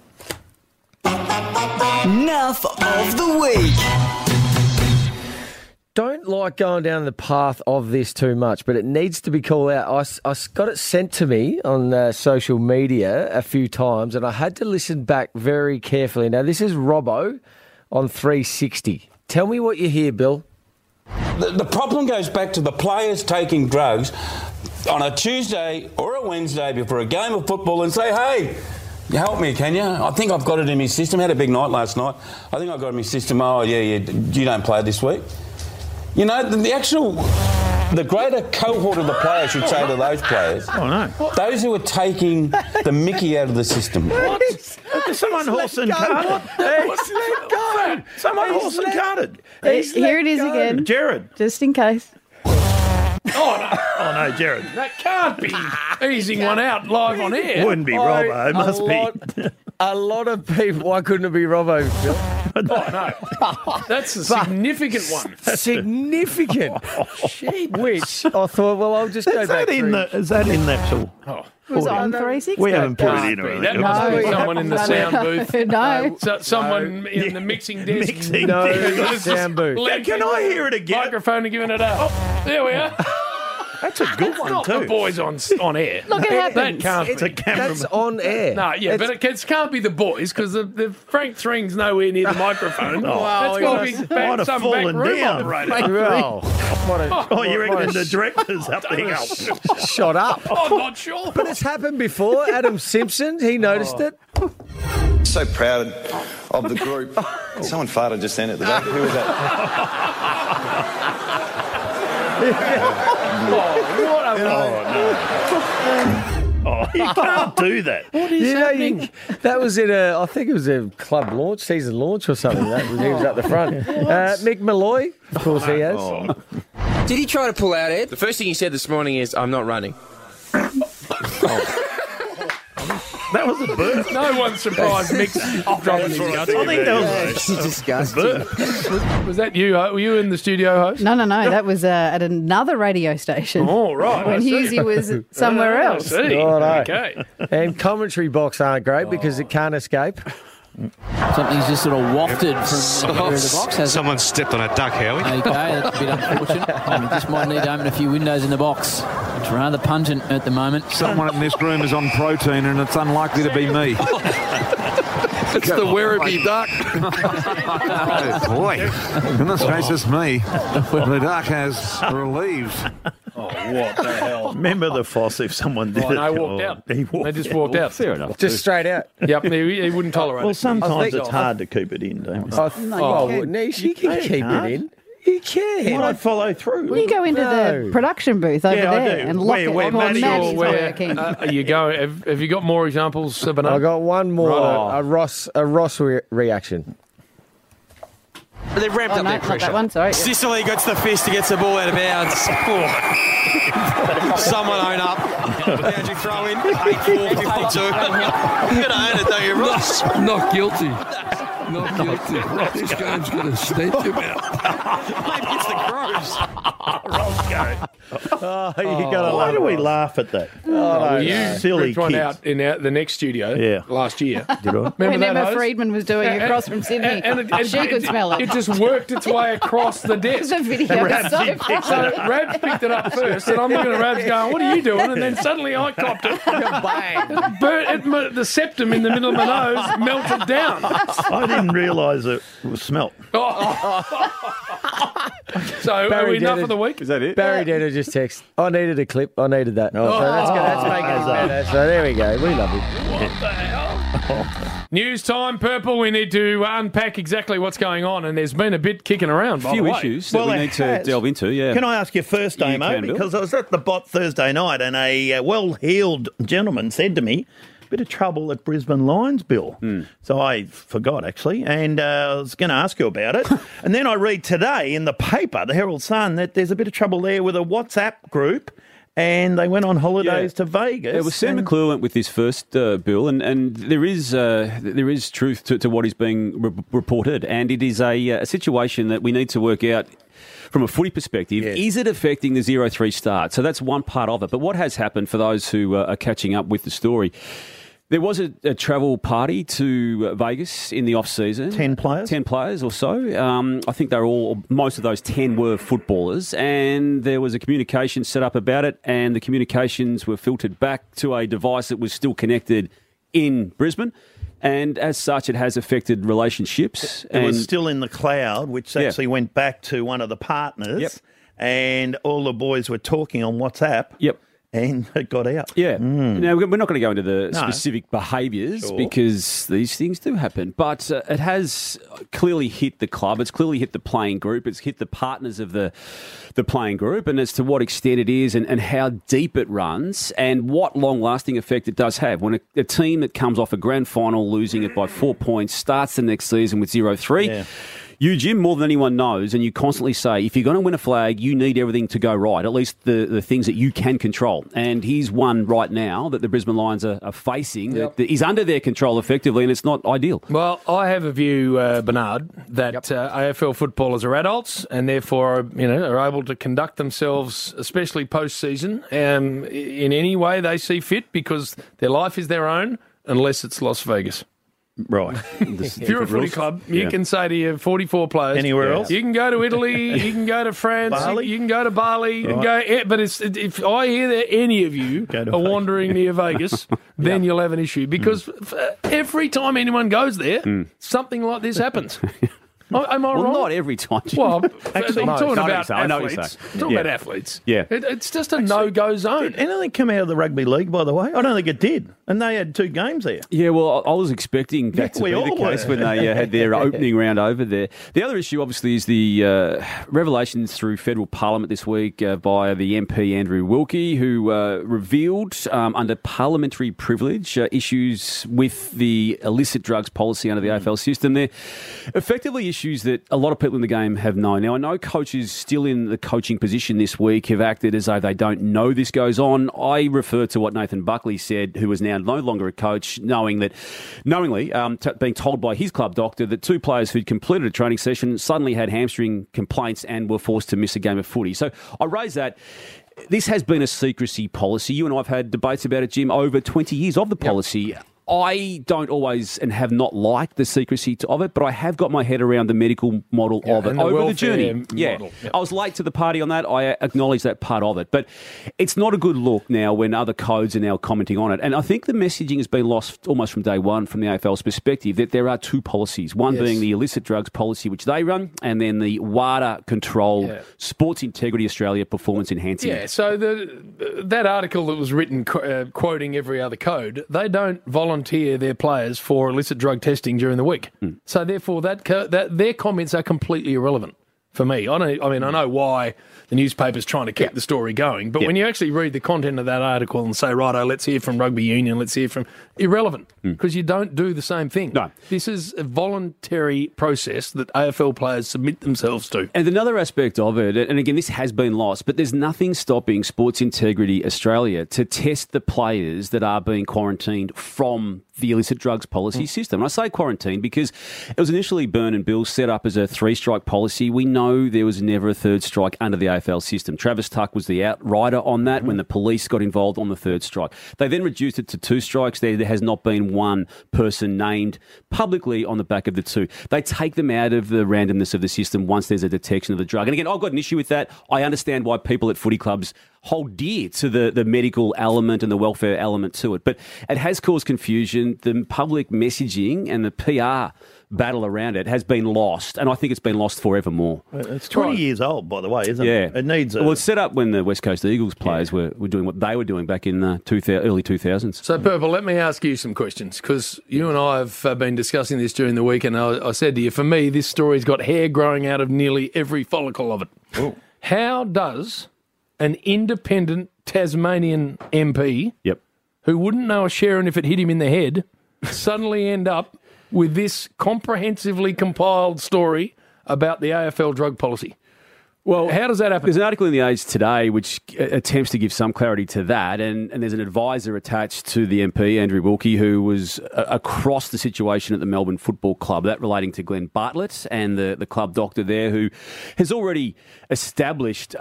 Nuff of the week. Don't like going down the path of this too much, but it needs to be called out. I got it sent to me on social media a few times, and I had to listen back very carefully. Now, this is Robbo on 360. Tell me what you hear, Bill. The problem goes back to the players taking drugs on a Tuesday or a Wednesday before a game of football and say, hey, you help me, can you? I think I've got it in my system. Had a big night last night. I think I've got it in my system. Oh, yeah, you don't play this week. You know, the greater cohort of the players should say to those players, those who are taking the mickey out of the system. What? Someone horse and carted. Someone horse and carted. Here it is again. Jared. Just in case. Oh, no, Jared. That can't be easing one out live on air. Wouldn't be Robbo. It must be. A lot of people. Why couldn't it be Robbo, Bill? No. That's a significant one. Significant. Which I thought, well, I'll just go back. Is that in the actual? Was it on 360? We haven't put it in. That must be someone in the sound booth. No. Someone in the mixing desk. Sound booth. Can I hear it again? Microphone and giving it up. There we are. That's a good one not too. The boys on air. Look, it happens. That can't It's be. a camera. That's on air. No, yeah, but it can't be the boys because the Frank Thring's nowhere near the microphone. That's got to be might back, have some back fallen room down. operator. Oh, you reckon the director's up there? Shut up. I'm not sure. But it's happened before. Adam Simpson, he noticed it. So proud of the group. Someone farted just then at the back. Who was that? Oh, you can't do that. What is happening? That was in I think it was a club launch, season launch or something. He was at the front. Mick Malloy, of course he has. Oh. Did he try to pull out, Ed? The first thing he said this morning is, I'm not running. That was a burp. No one's surprised Mick's dropping his guts. I think that was disgusting. Was that you? Were you in the studio, host? No. That was at another radio station. Oh, right. When Hughesy was somewhere else. I see. Okay. And commentary box aren't great because it can't escape. Something's just sort of wafted from the rear of the box. Has Someone stepped on a duck, Howie. Okay, that's a bit unfortunate. Just might need to open a few windows in the box. It's rather pungent at the moment. Someone in this room is on protein and it's unlikely to be me. It's the Werribee duck. Oh, boy. Goodness gracious me. The duck has relieved. Oh, what the hell? Remember the Foss if someone did it. No, walked out. They just walked out. Fair enough. Just straight out. Yep, he wouldn't tolerate Well, it. sometimes it's hard to keep it in, don't you? You can keep it in. You can. Why not follow through? Well, you go into the production booth over Yeah, I there do. and lock it while Maddie's working. You go. Have you got more examples, Bernard? I got one more. A Ross reaction. They've ramped up their Not pressure. that one, sorry. Sicily gets the fist, gets the ball out of bounds. Someone own up. Boundary throw in, 8-4, 52. You're going to own it, don't you, Ross? Not guilty. Not guilty. This game's going to stink him out. Maybe it's the Crows. Oh, you got to Why do we laugh at that? Well, you silly ripped one kids. out in the next studio last year. Did I? When that, Emma Hose? Friedman was doing it across from Sydney. She could smell it. It just worked its way across the desk. The video was so So Rabs picked it up first, and I'm looking at Rabs going, "What are you doing?" And then suddenly I copped it. Bang! The septum in the middle of my nose melted down. I didn't realise it was smelt. So are we enough for the week? Is that it? Barry Denner just text. I needed a clip. I needed that. So that's making it better. So there we go. We love it. What the hell? News time, Purple. We need to unpack exactly what's going on, and there's been a bit kicking around. A few issues that we need to delve into. Yeah. Can I ask you first, Damo? can, Bill. Because I was at the Bot Thursday night, and a well-heeled gentleman said to me, "Bit of trouble at Brisbane Lions, Bill." So I forgot, actually, and I was going to ask you about it. And then I read today in the paper, the Herald Sun, that there's a bit of trouble there with a WhatsApp group, and they went on holidays to Vegas. It was Sam McClure went with this first, Bill, and there is truth to what is being reported, and it is a situation that we need to work out from a footy perspective. Yes. Is it affecting the 0-3 start? So that's one part of it. But what has happened for those who are catching up with the story? There was a travel party to Vegas in the off-season. 10 players? 10 players or so. I think most of those 10 were footballers, and there was a communication set up about it, and the communications were filtered back to a device that was still connected in Brisbane. And as such, it has affected relationships. It was still in the cloud, which actually went back to one of the partners, and all the boys were talking on WhatsApp. Yep. And it got out. Yeah. Now, we're not going to go into the specific behaviours because these things do happen. But it has clearly hit the club. It's clearly hit the playing group. It's hit the partners of the playing group. And as to what extent it is and how deep it runs and what long-lasting effect it does have. When a team that comes off a grand final losing it by 4 points starts the next season with 0-3... You, Jim, more than anyone knows, and you constantly say, if you're going to win a flag, you need everything to go right, at least the things that you can control. And here's one right now that the Brisbane Lions are facing that is under their control effectively, and it's not ideal. Well, I have a view, Bernard, that AFL footballers are adults and therefore are able to conduct themselves, especially post-season, in any way they see fit because their life is their own unless it's Las Vegas. Right. If you're a footy club, you can say to your 44 players... Anywhere else? You can go to Italy, you can go to France, you can go to Bali, you can go... But if I hear that any of you are wandering near Vegas, then you'll have an issue. Because every time anyone goes there, something like this happens. Am I well, wrong? not every time. Well, Actually, I'm no, talking I know about I know what you're athletes. saying. I'm talking Yeah. about athletes. Yeah. It's just a no-go zone. Did anything come out of the rugby league, by the way? I don't think it did. And they had 2 games there. Yeah, well, I was expecting that to we be the all case were. when they had their opening round over there. The other issue, obviously, is the revelations through federal parliament this week by the MP Andrew Wilkie, who revealed under parliamentary privilege issues with the illicit drugs policy under the AFL system. They're effectively issues that a lot of people in the game have known. Now, I know coaches still in the coaching position this week have acted as though they don't know this goes on. I refer to what Nathan Buckley said, who is now no longer a coach, knowingly being told by his club doctor that 2 players who'd completed a training session suddenly had hamstring complaints and were forced to miss a game of footy. So I raise that. This has been a secrecy policy. You and I have had debates about it, Jim, over 20 years of the policy. I don't always and have not liked the secrecy of it, but I have got my head around the medical model of it and the over the welfare journey. model. Yeah, Yep. I was late to the party on that. I acknowledge that part of it, but it's not a good look now when other codes are now commenting on it. And I think the messaging has been lost almost from day one from the AFL's perspective that there are 2 policies, one being the illicit drugs policy, which they run, and then the WADA control, Sports Integrity Australia performance enhancing. Yeah, so that article that was written quoting every other code, they don't volunteer their players for illicit drug testing during the week. So therefore, that their comments are completely irrelevant for me. I know why the newspaper's trying to keep the story going, but when you actually read the content of that article and say, righto, let's hear from rugby union, let's hear from... Irrelevant, because you don't do the same thing. No. This is a voluntary process that AFL players submit themselves to. And another aspect of it, and again, this has been lost, but there's nothing stopping Sports Integrity Australia to test the players that are being quarantined from the illicit drugs policy system. And I say quarantine because it was initially Byrne and Bill set up as a 3-strike policy. We know there was never a 3rd strike under the AFL system. Travis Tuck was the outrider on that when the police got involved on the 3rd strike. They then reduced it to 2 strikes. There has not been one person named publicly on the back of the 2. They take them out of the randomness of the system once there's a detection of the drug. And again, I've got an issue with that. I understand why people at footy clubs hold dear to the medical element and the welfare element to it. But it has caused confusion. The public messaging and the PR battle around it has been lost, and I think it's been lost forevermore. It's 20 years old, by the way, isn't it? It needs Well, it's set up when the West Coast Eagles players were doing what they were doing back in early 2000s. So, Purple, let me ask you some questions, because you and I have been discussing this during the week, and I said to you, for me, this story's got hair growing out of nearly every follicle of it. Ooh. How does an independent Tasmanian MP who wouldn't know a Sharon if it hit him in the head suddenly end up with this comprehensively compiled story about the AFL drug policy? Well, how does that happen? There's an article in The Age today which attempts to give some clarity to that, and there's an advisor attached to the MP, Andrew Wilkie, who was across the situation at the Melbourne Football Club, that relating to Glenn Bartlett and the club doctor there, who has already established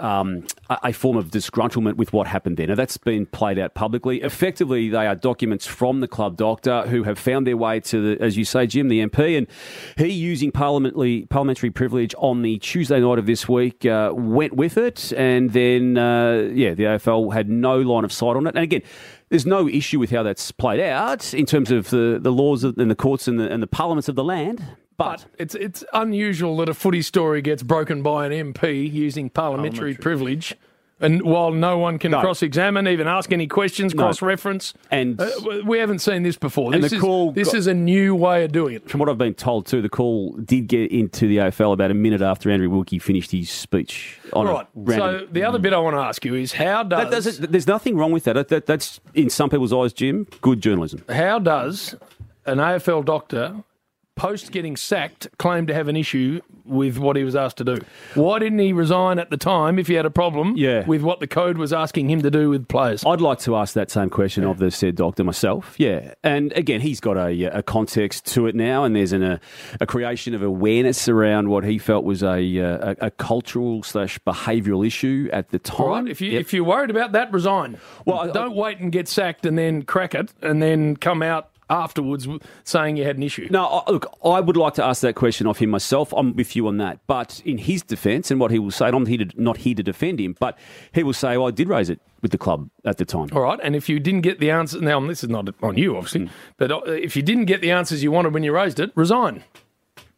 a form of disgruntlement with what happened there. Now, that's been played out publicly. Effectively, they are documents from the club doctor who have found their way to, as you say, Jim, the MP, and he, using parliamentary privilege on the Tuesday night of this week, went with it, and then, the AFL had no line of sight on it. And again, there's no issue with how that's played out in terms of the laws and the courts and the parliaments of the land. But it's unusual that a footy story gets broken by an MP using parliamentary privilege, and while no one can cross-examine, even ask any questions, cross-reference. And we haven't seen this before. And This is a new way of doing it. From what I've been told too, the call did get into the AFL about a minute after Andrew Wilkie finished his speech. Right. So the other bit I want to ask you is how does... There's nothing wrong with that. That's, in some people's eyes, Jim, good journalism. How does an AFL doctor, post getting sacked, claim to have an issue with what he was asked to do? Why didn't he resign at the time if he had a problem with what the code was asking him to do with players? I'd like to ask that same question of the said doctor myself, And again, he's got a context to it now, and there's a creation of awareness around what he felt was a cultural / behavioural issue at the time. All right, if you're worried about that, resign. Well, don't wait and get sacked and then crack it and then come out afterwards saying you had an issue. No, look, I would like to ask that question of him myself. I'm with you on that. But in his defence, and what he will say, and I'm not here to defend him, but he will say, I did raise it with the club at the time. All right, and if you didn't get the answer, now this is not on you, obviously, but if you didn't get the answers you wanted when you raised it, resign.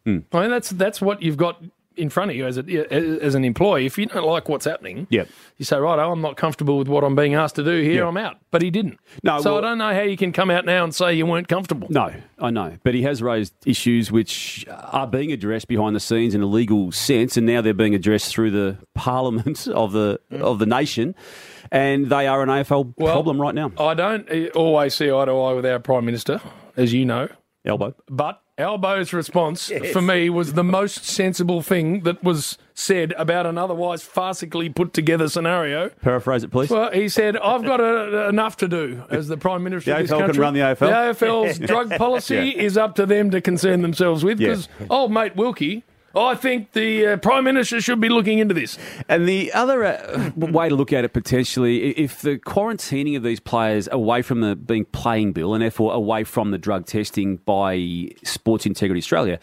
I mean, that's what you've got in front of you as an employee. If you don't like what's happening, you say, right, I'm not comfortable with what I'm being asked to do here, I'm out. But he didn't. I don't know how you can come out now and say you weren't comfortable. No, I know. But he has raised issues which are being addressed behind the scenes in a legal sense, and now they're being addressed through the parliament of the nation, and they are an AFL problem right now. I don't always see eye to eye with our Prime Minister, as you know. Elbow. But Albo's response for me was the most sensible thing that was said about an otherwise farcically put together scenario. Paraphrase it, please. Well, he said, I've got enough to do as the Prime Minister of this AFL country. can run the AFL. The AFL's drug policy is up to them to concern themselves with, because old mate Wilkie, I think the Prime Minister should be looking into this. And the other way to look at it potentially, if the quarantining of these players away from the being playing bill and therefore away from the drug testing by Sports Integrity Australia,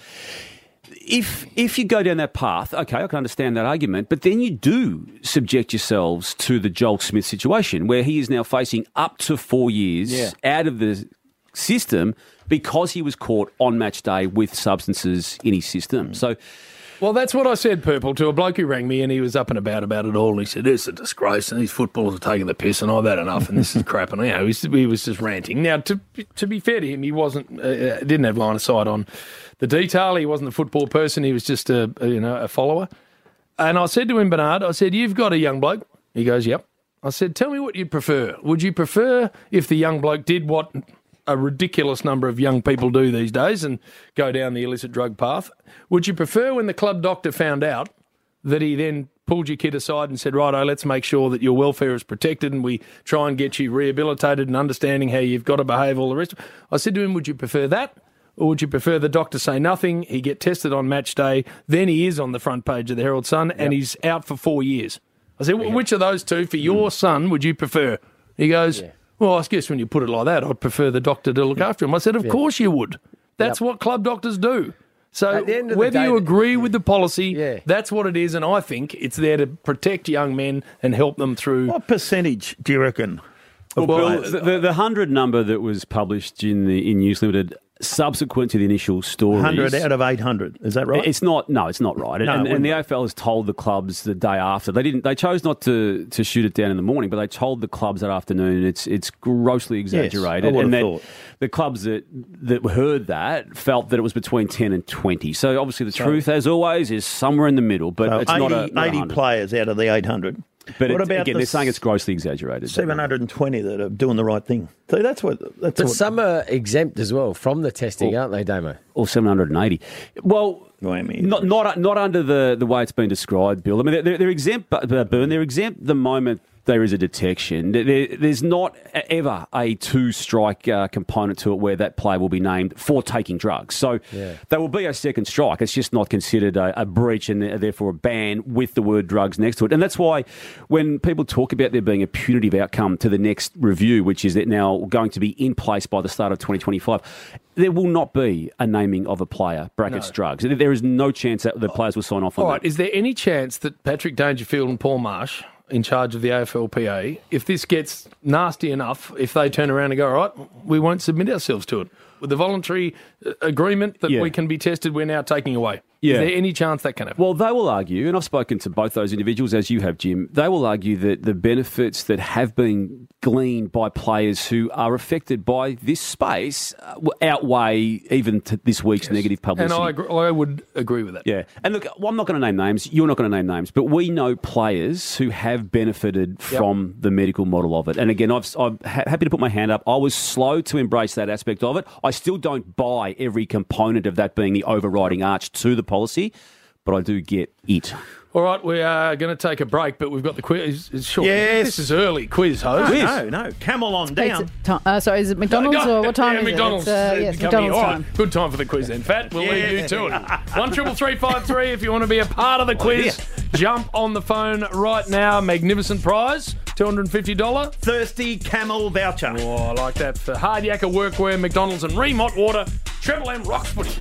if you go down that path, okay, I can understand that argument, but then you do subject yourselves to the Joel Smith situation where he is now facing up to 4 years out of the system because he was caught on match day with substances in his system. So, well, that's what I said, Purple, to a bloke who rang me, and he was up and about it all. And he said, it's a disgrace, and these footballers are taking the piss, and I've had enough, and this is crap. And he was just ranting. Now, to be fair to him, he wasn't didn't have line of sight on the detail. He wasn't a football person. He was just a follower. And I said to him, Bernard, I said, you've got a young bloke. He goes, yep. I said, tell me what you'd prefer. Would you prefer if the young bloke did what a ridiculous number of young people do these days and go down the illicit drug path? Would you prefer when the club doctor found out that he then pulled your kid aside and said, righto, let's make sure that your welfare is protected and we try and get you rehabilitated and understanding how you've got to behave, all the rest? I said to him, would you prefer that? Or would you prefer the doctor say nothing, he get tested on match day, then he is on the front page of the Herald Sun and he's out for 4 years? I said, which of those two for your son would you prefer? He goes, well, I guess when you put it like that, I'd prefer the doctor to look after him. I said, of course you would. That's what club doctors do. So whether you agree with the policy, that's what it is, and I think it's there to protect young men and help them through. What percentage do you reckon? Well, the 100 number that was published in News Limited subsequent to the initial stories. 100 out of 800, is that right? It's not. No, it's not right. And the AFL has told the clubs the day after. They chose not to shoot it down in the morning, but they told the clubs that afternoon it's grossly exaggerated. Yes, I and thought. The clubs that heard that felt that it was between 10 and 20. So obviously the truth, as always, is somewhere in the middle. But so it's 80, not 80 players out of the 800. But again, they're saying it's grossly exaggerated. 720 that are doing the right thing. So that's what. But some are exempt as well from the testing, aren't they, Damo? Or 780. Well, not under the way it's been described, Bill. I mean, they're exempt, Bern. They're exempt the moment there is a detection. There's not ever a two-strike component to it where that player will be named for taking drugs. So there will be a second strike. It's just not considered a breach and therefore a ban with the word drugs next to it. And that's why when people talk about there being a punitive outcome to the next review, which is now going to be in place by the start of 2025, there will not be a naming of a player, brackets drugs. There is no chance that the players will sign off on that. All right, is there any chance that Patrick Dangerfield and Paul Marsh, in charge of the AFLPA, if this gets nasty enough, if they turn around and go, all right, we won't submit ourselves to it? With the voluntary agreement that we can be tested, we're now taking away. Is there any chance that can happen? Well, they will argue, and I've spoken to both those individuals, as you have, Jim, they will argue that the benefits that have been gleaned by players who are affected by this space outweigh even this week's negative publicity. And I would agree with that. Yeah. And look, I'm not going to name names, you're not going to name names, but we know players who have benefited from the medical model of it. And again, I'm happy to put my hand up. I was slow to embrace that aspect of it. I still don't buy every component of that being the overriding arch to the policy, but I do get it. All right, we are going to take a break, but we've got the quiz. Short. Yes. This is early quiz, host. No. Camel on down. Sorry, is it McDonald's or what time is McDonald's, it? Yes, McDonald's time. Right, good time for the quiz then, Fat. We'll leave you to it. 13353 if you want to be a part of the quiz. Jump on the phone right now. Magnificent prize, $250. Thirsty Camel voucher. Oh, I like that. For Hard Yakka Workwear, McDonald's and Ream Hot Water, Triple M Rocks Footy.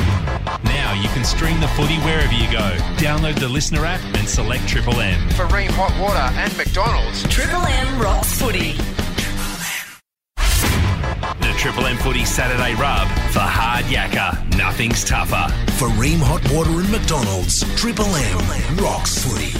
Now you can stream the footy wherever you go. Download the Listener app and select Triple M. For Ream Hot Water and McDonald's, Triple M Rocks Footy. The the Triple M Footy Saturday Rub for Hard Yakka. Nothing's tougher. For Ream Hot Water and McDonald's, Triple M rocks footy.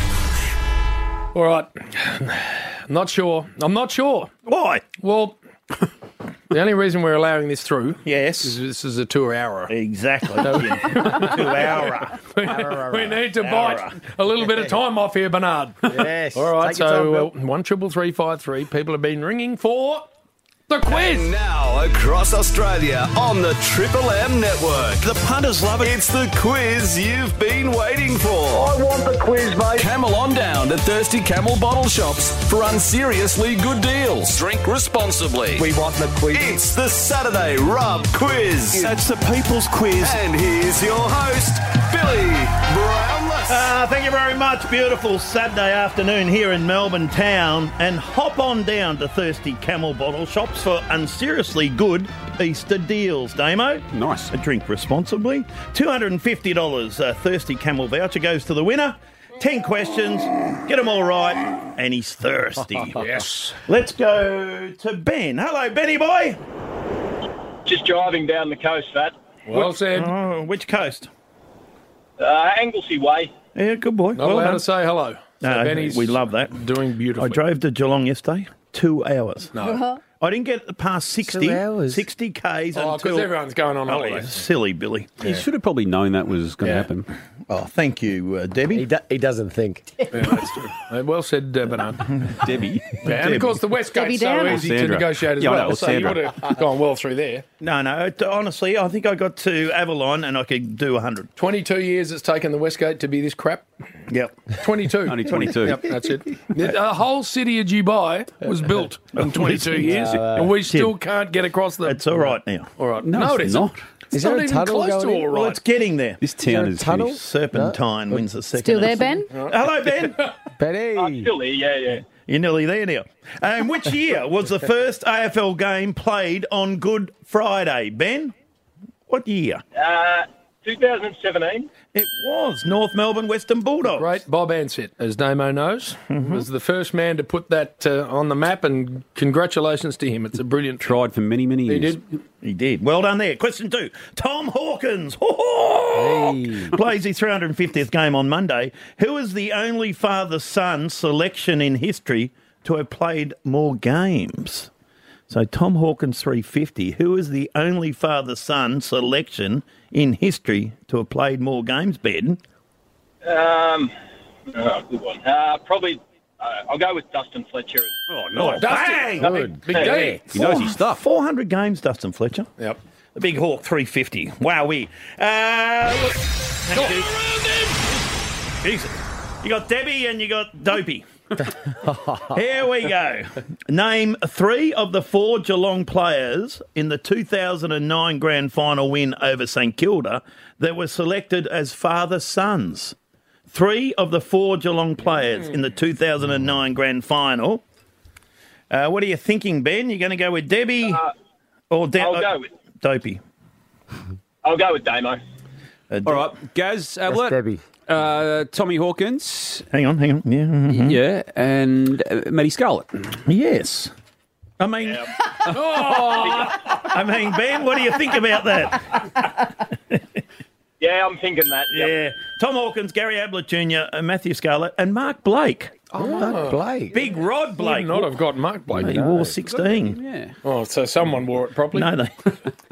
All right. I'm not sure. Why? Well, the only reason we're allowing this through yes, is this is a 2 hour. Exactly. 2 hour. We need to bite a little bit of time off here, Bernard. Yes. All right, Take your time, so Bill. 133353. People have been ringing for the quiz. And now across Australia on the Triple M network. The punters love it. It's the quiz you've been waiting for. I want the quiz, mate. Camel on down to Thirsty Camel bottle shops for unseriously good deals. Drink responsibly. We want the quiz. It's the Saturday Rub Quiz. It's the people's quiz. And here's your host, Billy Brownless. Thank you very much. Beautiful Saturday afternoon here in Melbourne town. And hop on down to Thirsty Camel bottle shops for unseriously good Easter deals, Damo. Nice. Drink responsibly. $250 Thirsty Camel voucher goes to the winner. 10 questions, get them all right, and he's thirsty. Yes. Let's go to Ben. Hello, Benny boy. Just driving down the coast, Fat. Well said. Oh, which coast? Anglesey Way. Yeah, good boy. Not allowed to say hello. So No, Benny's we love that. doing beautifully. I drove to Geelong yesterday, 2 hours. No. I didn't get past 60, 2 hours? 60 Ks Oh, until... because everyone's going on Oh, holiday. yeah, silly Billy. You should have probably known that was going to happen. Oh, thank you, Debbie. He doesn't think. Yeah, that's true. Well said, Bernard. Debbie. Yeah, and of course, the West Debbie Gate's so Downer. easy to Sandra. negotiate as Yeah, I well. know, So you would Sandra. have gone well through there. No, honestly, I think I got to Avalon and I could do 100. 22 years it's taken the Westgate to be this crap. Yep. 22. Only 22. Yep, that's it. The whole city of Dubai was built in 22 years, and we still can't get across the... It's all right now. All right. No, it it's isn't. not. It's Is there not a even tunnel close to going in? all Well, right. it's getting there. This town is tunnel? finished. Serpentine wins the second. Still there, Ben? Hello, Ben. Benny. I'm still here, yeah. You're nearly there now. Which year was the first AFL game played on Good Friday, Ben? What year? 2017. It was North Melbourne Western Bulldogs. Great Bob Ansett, as Damo knows, was the first man to put that on the map, and congratulations to him. It's a brilliant Tried for many, many years. He did. Well done there. Question 2. Tom Hawkins plays his 350th game on Monday. Who is the only father-son selection in history to have played more games? So Tom Hawkins 350. Who is the only father-son selection in history to have played more games, Ben? Good one. Probably, I'll go with Dustin Fletcher. Oh, no. Dustin. Bang! Big day. He knows his stuff. 400 games, Dustin Fletcher. Yep. The Big Hawk 350. Wowee. Jesus. You got Debbie and you got Dopey. Here we go. Name 3 of the 4 Geelong players in the 2009 grand final win over St Kilda that were selected as father-sons. 3 of the 4 Geelong players in the 2009 grand final. What are you thinking, Ben? You're going to go with Debbie or I'll go with Dopey? I'll go with Damo. All right, Gaz, Debbie. Tommy Hawkins. Hang on. Yeah. mhm. Yeah, and Matty Scarlett. Yes. I mean, I mean, Ben, what do you think about that? Yeah, I'm thinking that. Yep. Yeah. Tom Hawkins, Gary Ablett Jr., Matthew Scarlett, and Mark Blake. Mark Blake. Big Rod Blake. Would not have got Mark Blake. He wore 16. Yeah. Oh, so someone wore it properly. No, they.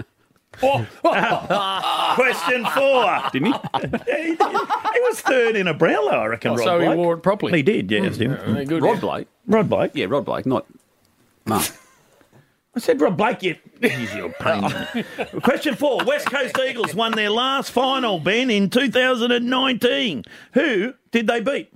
Question 4. Didn't he? Yeah, he did. He was third in a Brownlow, I reckon. Rod so Blake. he wore it properly. He did, yes. Very good. Rod Blake. Rod Blake. Yeah, Rod Blake, not Mark. I said Rod Blake, you. He's your pain. Question 4. West Coast Eagles won their last final, Ben, in 2019. Who did they beat?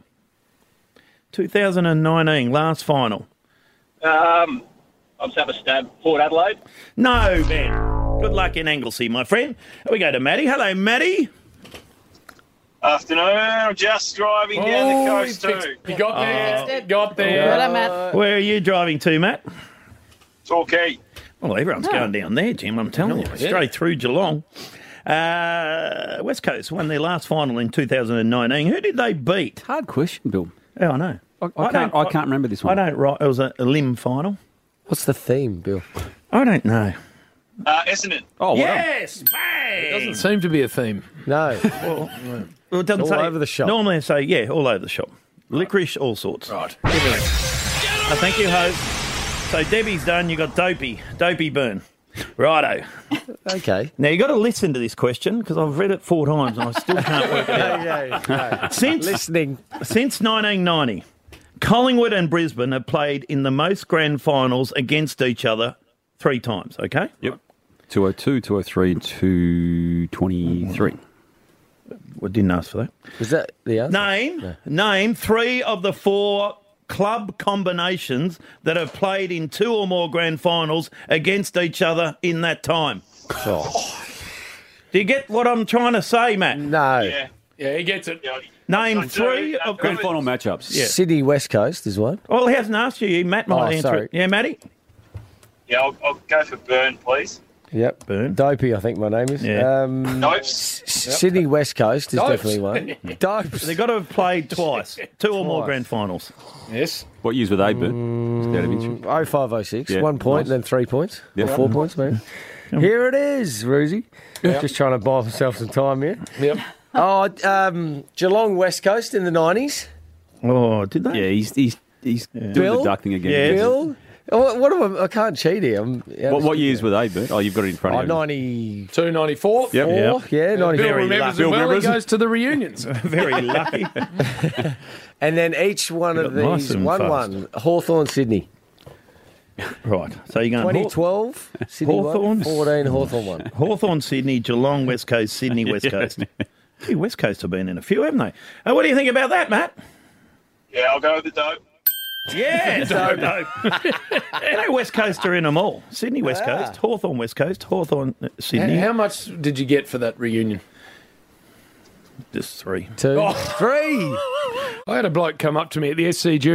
2019, last final. I'll just have a stab. Port Adelaide. No, Ben. Good luck in Anglesey, my friend. We go to Matty. Hello, Matty. Afternoon. I'm just driving down the coast too. You got there. Got there. Well done, Matt. Where are you driving to, Matt? Torquay. Well, everyone's going down there, Jim, I'm telling you. Straight through Geelong. West Coast won their last final in 2019. Who did they beat? Hard question, Bill. Oh, I know. I can't remember this one. I don't write. It was a limb final. What's the theme, Bill? I don't know. Essendon. Oh, well yes! Bang! Doesn't seem to be a theme. No. Well, it doesn't All say over the shop. Normally I say, yeah, all over the shop. Licorice, all sorts. Right. Thank you, Hose. So Debbie's done. You got Dopey Burn. Righto. Okay. Now you got to listen to this question because I've read it 4 times and I still can't work it out. Yeah. Since 1990, Collingwood and Brisbane have played in the most grand finals against each other 3 times. Okay. Yep. 202, 203, 223. We didn't ask for that. Was that the answer? Name 3 of the 4 club combinations that have played in 2 or more grand finals against each other in that time. Oh. Do you get what I'm trying to say, Matt? No. Yeah, he gets it. Name 3 of Grand final matchups. Yeah. Sydney West Coast is one. Well, he hasn't asked you. Matt might answer sorry. it. Yeah, Matty? Yeah, I'll go for Burn, please. Yep. Burn. Dopey, I think my name is. Yeah. Dopes. Sydney West Coast is Dopes. definitely one. Dopes. They've got to have played twice. 2 or more grand finals. Yes. What years were they, Bert? Just out of interest. 0506. Yeah, 1 point, nice. then 3 points. Yeah. Or 4 points, maybe. Here it is, Roosie. Just trying to buy myself some time here. Yep. Oh, Geelong West Coast in the 90s. Oh, did they? Yeah, he's doing Bill? the duck thing again. Yeah. Bill? Oh, what am I can't cheat here. What years were they, Bert? Oh, you've got it in front of you. 92, 2, 94. Yep. Yeah, 94. Bill remembers it well. He goes to the reunions. Very lucky. And then each one You of got nice these, and 1-1. Hawthorn, Sydney. Right. So you're going 2012, Sydney Hawthorn. 1, 14, Hawthorn 1. Hawthorn, Sydney, Geelong, West Coast, Sydney, West Coast. Gee, West Coast have been in a few, haven't they? What do you think about that, Matt? Yeah, I'll go with the Dope. Yeah, dope. You know, West Coast are in them all. Sydney, West Coast, Hawthorn, West Coast, Hawthorn, Sydney. How much did you get for that reunion? Just 3. 2, 3. I had a bloke come up to me at the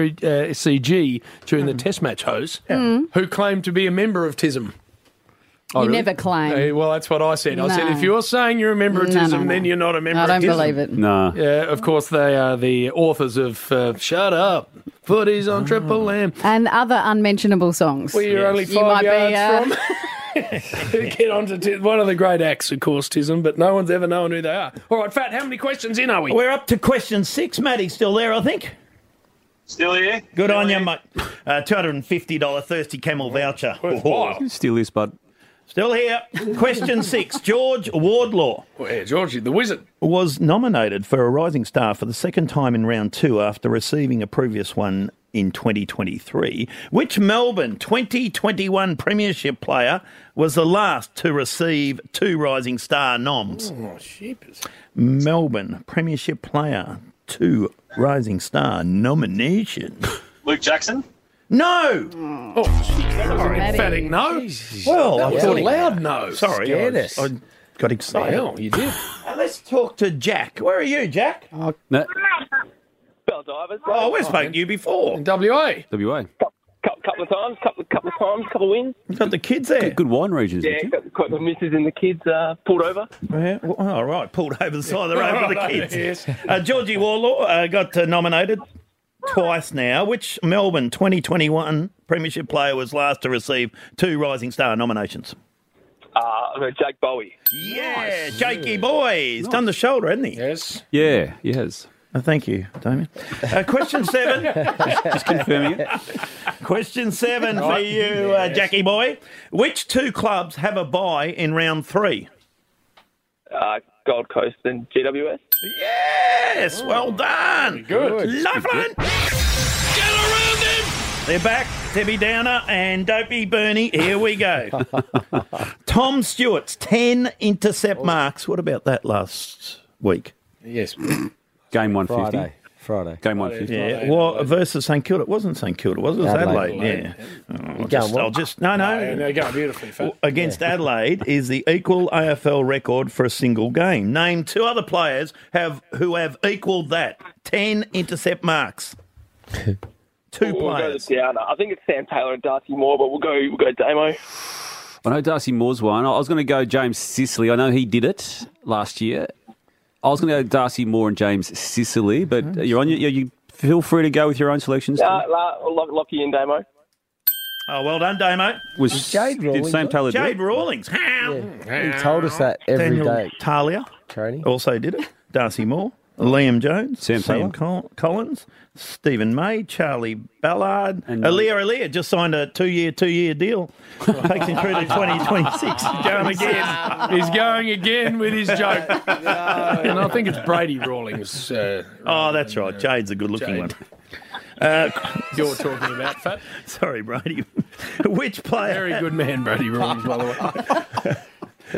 SCG during the Test match hose who claimed to be a member of TISM. You never claim. Well, that's what I said. I said, No. if you're saying you're a member of TISM, then you're not a member I of don't TISM. believe it. No. Yeah, of course, they are the authors of Shut Up, Footies on Triple M. And other unmentionable songs. Well, you're only You might 5 be, yards from. Get on to one of the great acts, of course, TISM, but no one's ever known who they are. All right, Fat, how many questions in are we? We're up to question 6. Matty's still there, I think. Still here? Good on you, mate. $250 Thirsty Camel voucher. Still is, bud. Still here. Question 6. George Wardlaw. Well, yeah, Georgie, the wizard. Was nominated for a Rising Star for the second time in round 2 after receiving a previous one in 2023. Which Melbourne 2021 Premiership player was the last to receive 2 Rising Star noms? Oh, sheepers. Melbourne Premiership player, 2 Rising Star nominations. Luke Jackson? No! Oh, that was an emphatic no. Well, that I was thought a loud no. Sorry, I got excited. Hell, you did. Let's talk to Jack. Where are you, Jack? No. Bell Divers. Oh, we've spoken to you before. In WA. WA. Couple of times, couple of wins. You've got the kids there. Good wine regions. Yeah, got the missus and the kids pulled over. Yeah, well, all right, pulled over the side of the road with the kids. Yes. Georgie Wardlaw got nominated twice now. Which Melbourne 2021 Premiership player was last to receive 2 Rising Star nominations? Jake Bowie. Yeah, Jakey boy. He's done the shoulder, hasn't he? Yes. Yeah, he has. Thank you, Damien. Question 7. Just confirming it. Question 7 for you, Jackie boy. Which 2 clubs have a bye in round 3? Gold Coast and GWS. Yes, well done. Good. Loveland. Get around him. They're back. Debbie Downer and Dopey Bernie. Here we go. Tom Stewart's 10 intercept marks. What about that last week? Yes. Game 150. Friday. Game 150. Yeah, well, versus St Kilda. It wasn't St Kilda, was it? It was Adelaide. Yeah. I'll just No, they're going beautifully. Fat. Against Adelaide is the equal AFL record for a single game. Name 2 other players who have equalled that. 10 intercept marks. 2 We'll players. go to Downer. I think it's Sam Taylor and Darcy Moore, but we'll go Damo. I know Darcy Moore's one. I was going to go James Sicily. I know he did it last year. I was going to go Darcy Moore and James Sicily, but you're on. You feel free to go with your own selections. Lockie and Damo. Oh, well done, Damo. Was Jade Rawlings, Did Sam Taylor do Jade it? Rawlings. He told us that every Daniel day. Talia Training. also did it. Darcy Moore, Liam Jones, Sam Taylor. Collins, Stephen May, Charlie Ballard, And Aaliyah just signed a two-year deal. Takes him through to 2026. Going again. He's going again with his joke. And I think it's Brady Rawlings. Oh, that's right. Jade's a good-looking one. You're talking about, Fat. Sorry, Brady. Which player? Very good man, Brady Rawlings, by the way.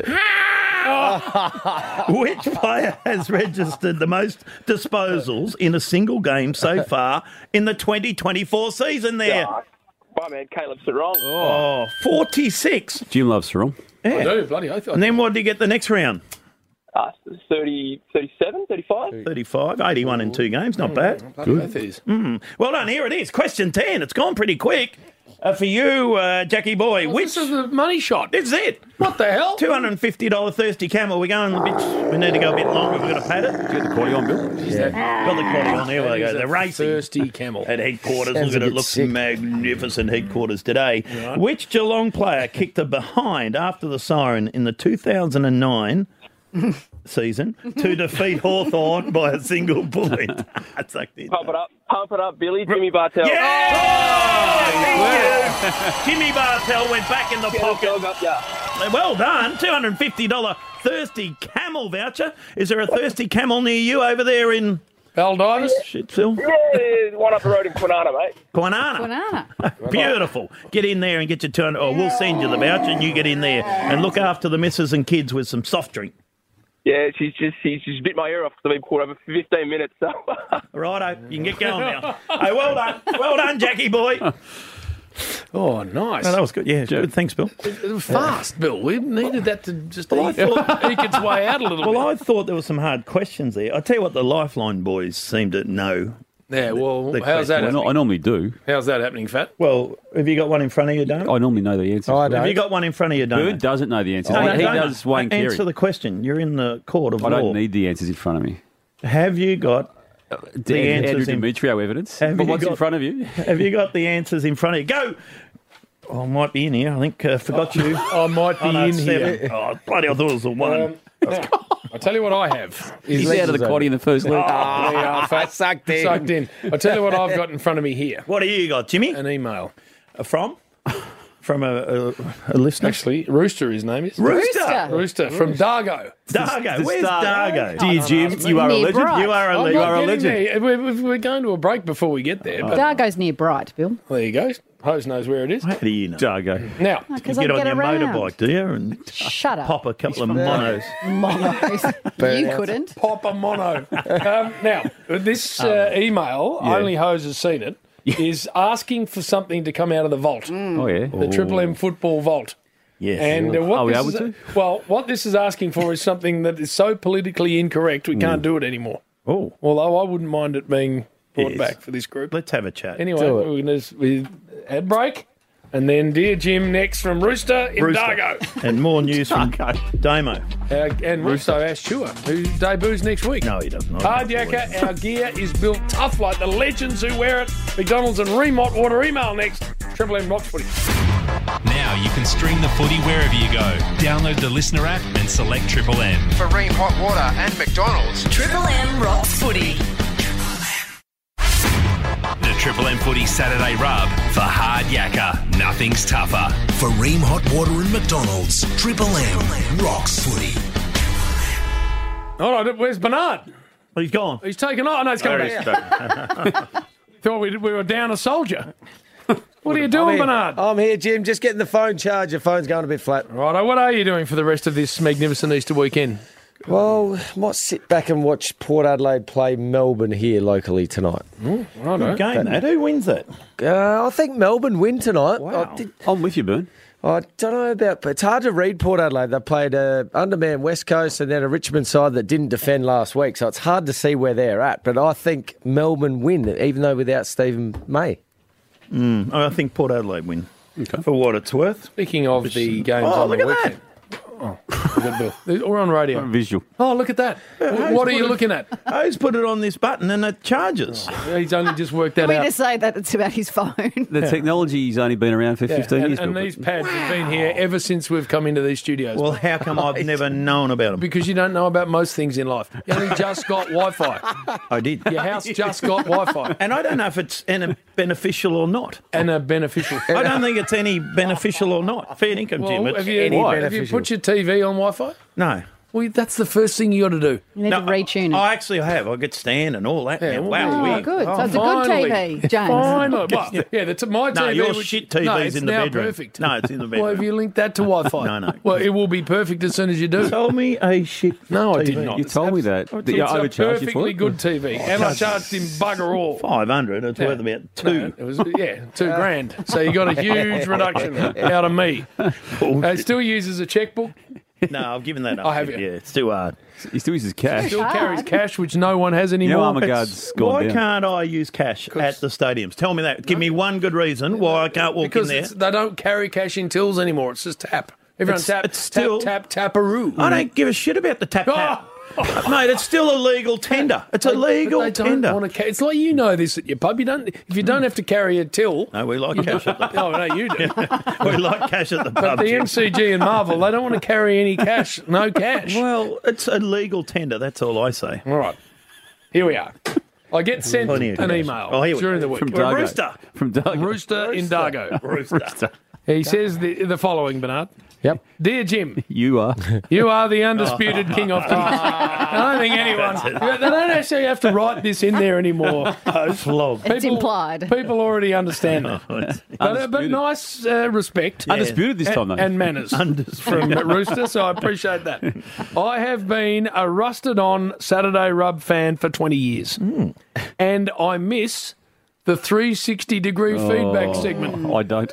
Which player has registered the most disposals in a single game so far in the 2024 season there? My man, Caleb Sarong. Oh, 46. Jim loves Sarong. I do, bloody oath. And then what did he get the next round? 30, 37, 35. 35, 81 in 2 games. Not bad. Good. Is. Well done. Here it is. Question 10. It's gone pretty quick. For you, Jackie boy, This is the money shot. This is it. What the hell? $250 Thirsty Camel. We're going a bit. We need to go a bit longer. We've got to pad it. Get the quality on, Bill. Got the quality on. There we go. They're racing. Thirsty Camel. At headquarters. Sounds Look at a it. bit Looks sick. magnificent headquarters today. Right. Which Geelong player kicked a behind after the siren in the 2009 season to defeat Hawthorn by a single point? That's like this. Pump it up, Billy. Jimmy Bartell. Jimmy Bartell went back in the pocket. Well done. $250 Thirsty Camel voucher. Is there a Thirsty Camel near you over there in Baldivis? Shit, Phil? Yeah, one up the road in Kwinana, mate. Kwinana. Beautiful. Get in there and get your turn. Oh, we'll send you the voucher and you get in there and look after the missus and kids with some soft drink. Yeah, she's bit my ear off because I've been caught over for 15 minutes. So. Righto, you can get going now. Hey, well done, Jackie boy. Oh, nice. Oh, that was good. Yeah, good. Thanks, Bill. It was fast, Bill. We needed that to just Well, I thought- eke its way out a little bit. Well, I thought there were some hard questions there. I tell you what, the Lifeline boys seem to know. Yeah, well, the how's that question. happening? I normally do. How's that happening, Fat? Well, have you got one in front of you, Dame? I normally know the answers. Have you got one in front of you, Dame? Bird doesn't know the answers. No, he no, no. does Wayne Carey. Answer the question. You're in the court of I law. don't need the answers in front of me. Have you got the Andrew answers in Demetrio evidence. Have But you what's in got- front of you? Have you got the answers in front of you? Go! Oh, I might be in here. I think forgot you. I might be no, in it's here. 7. Oh, bloody, I thought it was a 1. Now, I'll tell you what I have. He's out of the quaddy in the first league. There you are, Fat. Sucked in. Sucked in. I'll tell you what I've got in front of me here. What do you got, Jimmy? An email. From? From a listener? Actually, Rooster, his name is. Rooster. Rooster from Dargo. Dargo. Where's Dargo? Dear Jim, you are a Near legend. Bright. You are a I'm legend. not getting there. We're going to a break before we get there. But Dargo's near Bright, Bill. there you go. Hose knows where it is. How do you know? Dargo. Now, You Because I get on get your around. motorbike, do you? And Shut up. pop a couple of monos. Monos. You couldn't. pop a mono. Now, this email, Yeah. only Hose has seen it, is asking for something to come out of the vault. Oh, yeah. The Triple M football vault. Yes. And Are we able what this is asking for is something that is so politically incorrect we can't do it anymore. Oh. Although I wouldn't mind it being brought Yes. back for this group. Let's have a chat. Anyway, we had break, and then Dear Jim next from Rooster in Rooster. Dargo. And more news from Damo. And also Ash Chua, who debuts next week. No, he doesn't. Hard Yakka, our gear is built tough like the legends who wear it. McDonald's and Remont order email next. Triple M Rocks Footy. Now you can stream the footy wherever you go. Download the Listener app and select Triple M. For Ream Hot Water and McDonald's. Triple M Rocks Footy. The Triple M Footy Saturday Rub for Hard Yakka. Nothing's tougher. For Ream Hot Water and McDonald's, Triple M rocks footy. All right, where's Bernard? Well, he's gone. He's taken off. Oh, no, he's coming back. Thought we were down a soldier. What are you doing, Bernard? I'm here, Jim. Just getting the phone charged. Your phone's going a bit flat. Righto, what are you doing for the rest of this magnificent Easter weekend? Well, might sit back and watch Port Adelaide play Melbourne here locally tonight. Righto. Good game, that. Who wins it? I think Melbourne win tonight. Wow. I'm with you, Bern. I don't know about, but it's hard to read Port Adelaide. They played a undermanned West Coast and then a Richmond side that didn't defend last week, so it's hard to see where they're at. But I think Melbourne win, even though without Stephen May. I think Port Adelaide win. For what it's worth. Speaking of the games Oh, on look the at weekend. that. Or on radio. Visual. Oh, look at that. What are you looking at? Who's put it on this button and it charges? He's only just worked that Can we out. just say that it's about his phone? The technology's only been around for 15 years. And Bill. these pads have been here ever since we've come into these studios. Well, how come I've never known about them? Because you don't know about most things in life. You only just got Wi-Fi. I did. Your house just got Wi-Fi. And I don't know if it's beneficial or not. Beneficial. I don't think it's any beneficial or not. Fair income, Jim. Well, It's have you put your TV on Wi-Fi? No. Well, that's the first thing you got to do. You need to retune it. I actually have. I get stand and all that. Yeah, now. well, Wow, Oh, weird. good. So it's a finally. good TV, James. Finally. Well, yeah, that's my TV. No, your which- shit TV's no, it's in the now bedroom. Perfect. No, it's in the bedroom. Well, have you linked that to Wi-Fi? No. Well, it will be perfect as soon as you do. Told me a shit. No, I TV. did not. You told me that. Did you It's a overcharge you for perfectly it? good TV, and I charged him bugger all. 500. It's worth about two. No, it was $2,000. So you got a huge reduction out of me. It still uses a checkbook. No, I've given that up. I have you. Yeah, it's too hard. He still uses cash. Still carries cash, which no one has anymore. Armaguard's gone Why down. can't I use cash at the stadiums? Tell me that. Give me one good reason why I can't walk Because in there. they don't carry cash in tills anymore. It's just tap. Everyone It's still- taparoo. I don't give a shit about the tap. Mate, it's still a legal tender. It's a legal They don't tender. want to it's like you know this at your pub. If you don't have to carry a till. No, we like cash at the Oh, no, you do. We like cash at the But pub. the Jim. MCG and Marvel, they don't want to carry any cash. No cash. Well, it's a legal tender. That's all I say. All right. Here we are. I get sent Plenty of an cash. email Oh, here we during go. the week. From Dargo. Rooster. From Dargo. Rooster in Dargo. Rooster. He says the following, Bernard. Yep. Dear Jim, You are. you are the undisputed king of kings. I don't think anyone. They don't actually have to write this in there anymore. Flog. It's implied. People already understand that. But Undisputed. nice respect. Undisputed this time, though. And manners from Rooster, so I appreciate that. I have been a rusted-on Saturday Rub fan for 20 years, and I miss the 360-degree feedback segment. I don't.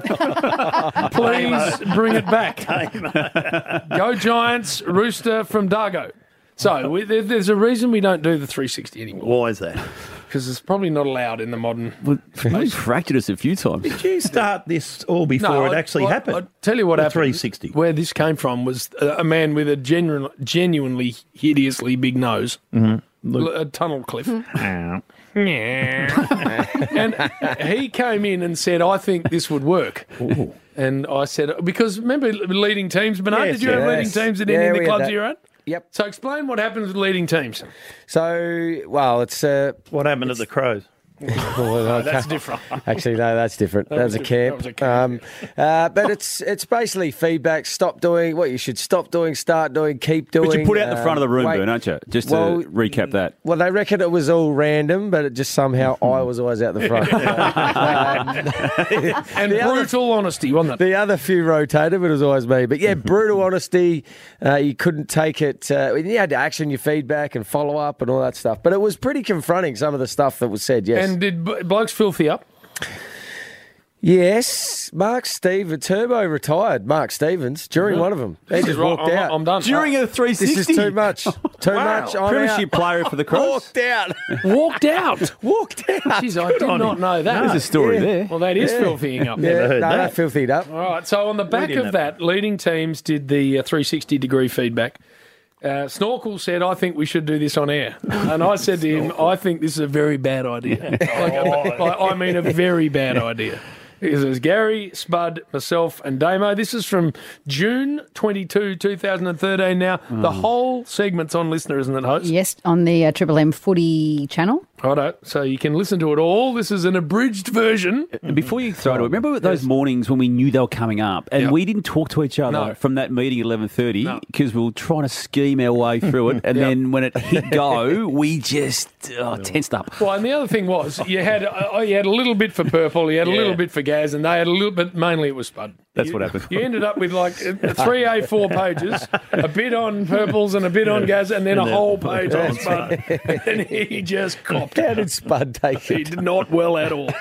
Please bring it back. Go Giants, Rooster from Dargo. So there's a reason we don't do the 360 anymore. Why is that? Because it's probably not allowed in the modern... We've fractured us a few times. Did you start this all before it actually happened? I'll tell you what The happened. 360. Where this came from was a man with a genuinely hideously big nose. A tunnel cliff. And he came in and said, I think this would work. Ooh. And I said, because remember leading teams, Bernard? Yes, did you have yes. leading teams at Yeah, any of we the had clubs that. you're at? Yep. So explain what happens with leading teams. So, well, it's What happened to the Crows? That's different. Actually, no, that's different. That's a camp. That was a But it's basically feedback. Stop doing what you should stop doing, start doing, keep doing. But you put it out the front of the room, wait. Bern, aren't you? Just to Well, recap that. Well, they reckon it was all random, but it just somehow I was always out the front. And brutal honesty, wasn't it? The other few rotated, but it was always me. But yeah, brutal honesty. You couldn't take it. You had to action your feedback and follow up and all that stuff. But it was pretty confronting, some of the stuff that was said, yes. And did blokes filthy up? Yes, Turbo retired, Mark Stevens, during one of them. He just Right, walked out. I'm done. During a 360? This is too much. Too much. I'm Premiership out. player for the Crows. Walked out. Walked out. Walked out. Jeez, I did not know that. There's a story there. Well, that is filthying up. Yeah, heard no, that. that filthied up. All right, so on the back didn't of have- that, leading teams did the 360-degree feedback. Snorkel said, I think we should do this on air. And I said to him, I think this is a very bad idea. I mean a very bad idea. It was Gary, Spud, myself and Damo. This is from June 22, 2013 now. The whole segment's on Listener, isn't it, host? Yes, on the Triple M Footy channel. Righto. So you can listen to it all. This is an abridged version. And before you throw it away, remember those mornings when we knew they were coming up and Yep. we didn't talk to each other No. from that meeting at 11:30 No. because we were trying to scheme our way through it, and Yep. then when it hit go, we just tensed up. Well, and the other thing was you had a little bit for Purple, you had a little bit for Gaz, and they had a little bit, mainly it was Spud. That's what happened. You ended up with like 3 A4 pages, a bit on Purples and a bit on Gaz, and then a whole page on Spud. And he just copped. How did Spud take He it? did not well at all.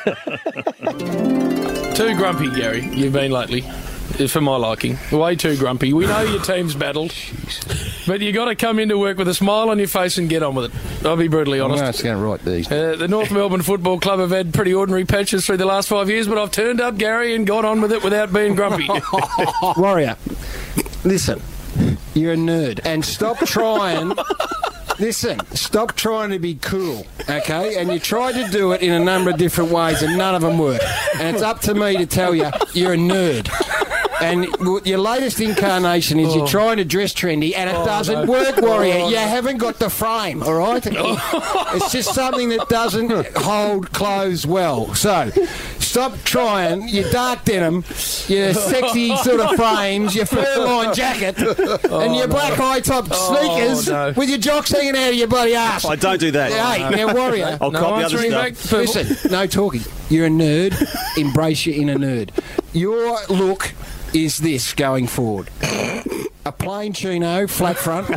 Too grumpy, Gary, you've been lately. For my liking. Way too grumpy. We know your team's battled. But you got to come into work with a smile on your face and get on with it. I'll be brutally honest. It's going right these. The North Melbourne Football Club have had pretty ordinary patches through the last 5 years, but I've turned up, Gary, and got on with it without being grumpy. Warrior, listen. You're a nerd. And stop trying... Listen, stop trying to be cool, okay? And you tried to do it in a number of different ways and none of them work. And it's up to me to tell you, you're a nerd. And your latest incarnation is you're trying to dress trendy and it doesn't work, Warrior. You haven't got the frame, all right? It's just something that doesn't hold clothes well. So, stop trying your dark denim, your sexy sort of frames, your fur-lined jacket, and your black high-top sneakers with your jocks hanging out of your bloody ass. I don't do that. Hey, now, Warrior. I'll copy other stuff. Listen, no talking. You're a nerd. Embrace your inner nerd. Your look is this going forward. A plain chino, flat front.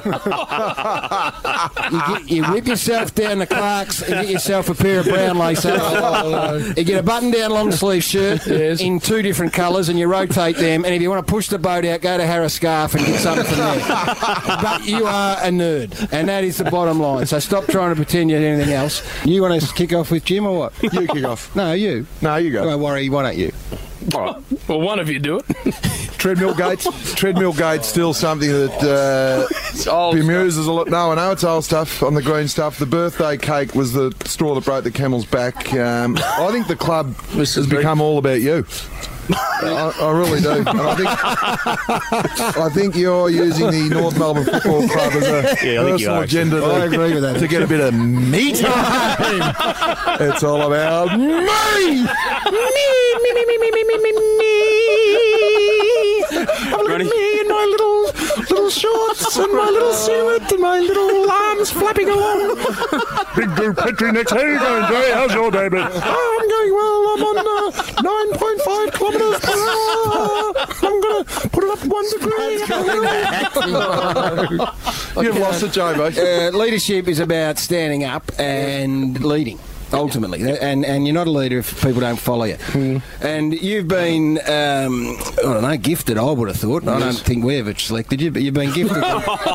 You whip yourself down the Clarks and get yourself a pair of brown lace-ups. You get a button-down long-sleeve shirt in 2 different colours and you rotate them. And if you want to push the boat out, go to Harris Scarf and get something from there. But you are a nerd, and that is the bottom line. So stop trying to pretend you're anything else. You want to kick off with Jim or what? You kick off. No, you. No, you go. Don't worry, why don't you? All right. Well, one of you do it. Treadmill gates. Treadmill gate's still something that bemuses a lot. No, I know it's old stuff on the green stuff. The birthday cake was the straw that broke the camel's back. I think the club has become all about you. I really do. And I think you're using the North Melbourne Football Club as a personal agenda I agree with that. to get a bit of meat. It's all about me. Look at me in my little shorts and my little silhouette and my little arms flapping along. Big Drew Petrie next. How you going, Jay? How's your day, mate? Oh, I'm going well. I'm on 9.5 kilometres per hour. I'm going to put it up 1 degree. You've lost it, Joe, mate. Leadership is about standing up and leading. Ultimately, and you're not a leader if people don't follow you. And you've been, I don't know, gifted. I would have thought. I don't think we ever selected you, but you've been gifted.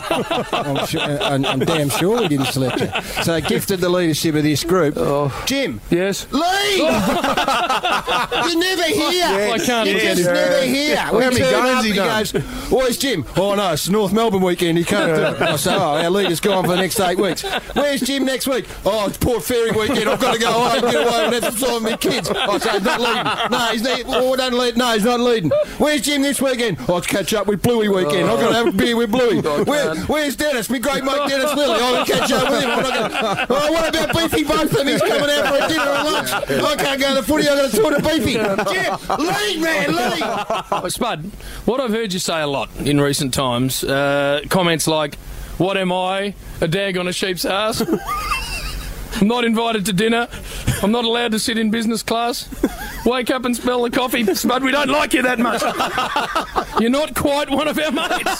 I'm damn sure we didn't select you. So gifted the leadership of this group. Jim, yes, lead. You're never here. I can't. You're just never here. How many games he goes, where's Jim? Oh no, it's North Melbourne weekend. He can't do it. I say, our leader's gone for the next 8 weeks. Where's Jim next week? Oh, it's Port Fairy weekend. I've got to go home and get away and have some time with my kids. I say, he's not leading. No, he's not. Oh, don't lead. No, he's not leading. Where's Jim this weekend? Oh, to catch up with Bluey weekend. I've got to have a beer with Bluey. Where's Dennis? My great mate Dennis Lilly. I'm going to catch up with him. Oh, what about Beefy Botham? He's coming out for a dinner and lunch. I can't go to the footy. I've got to talk to Beefy. Jim, lead, man, lead. Spud, what I've heard you say a lot in recent times, comments like, what am I, a dag on a sheep's ass? I'm not invited to dinner. I'm not allowed to sit in business class. Wake up and smell the coffee. Spud, we don't like you that much. You're not quite one of our mates.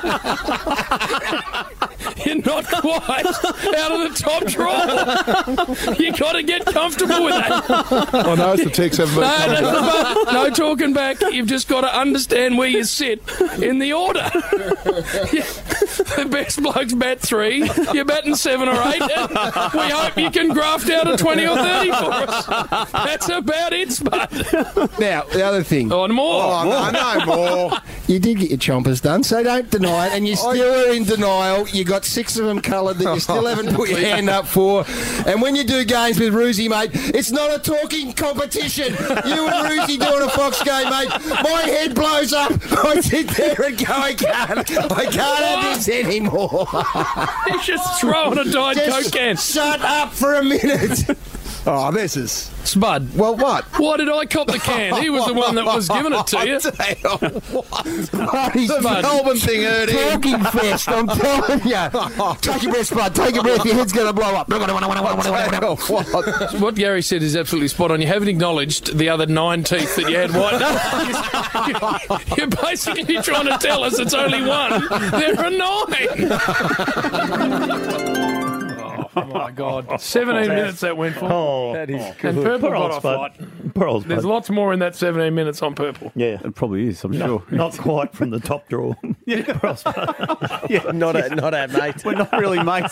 You're not quite out of the top drawer. You got to get comfortable with that. I know it's the text haven't been No talking back. You've just got to understand where you sit in the order. The best blokes bat 3. You're batting 7 or 8. And we hope you can graft out a 20 or 30 for us. That's about it, Spud. Now, the other thing. Oh, more. Oh, no more. You did get your chompers done, so don't deny it. And you still are in denial. You got 6 of them coloured that you still haven't put your hand up for. And when you do games with Roosie, mate, it's not a talking competition. You and Roosie doing a Fox game, mate. My head blows up. I sit there and go, I can't have this anymore. He's just throwing a Diet Coke can. Shut up for a minute. Oh, this is... Spud. Well, what? Why did I cop the can? He was the one that was giving it to you. The Melbourne thing hurt him. Talking fest, I'm telling you. Take your breath, Spud. Take your breath. Your head's going to blow up. What Gary said is absolutely spot on. You haven't acknowledged the other 9 teeth that you had white. You're basically trying to tell us it's only 1. There are 9. Oh, my God. 17 minutes that went for. Oh, that is good. And Purple got off light. Prosper. There's lots more in that 17 minutes on purple. Yeah. It probably is, I'm sure. Not quite from the top drawer. Yeah, Prosper. Yeah, not our mate. We're not really mates.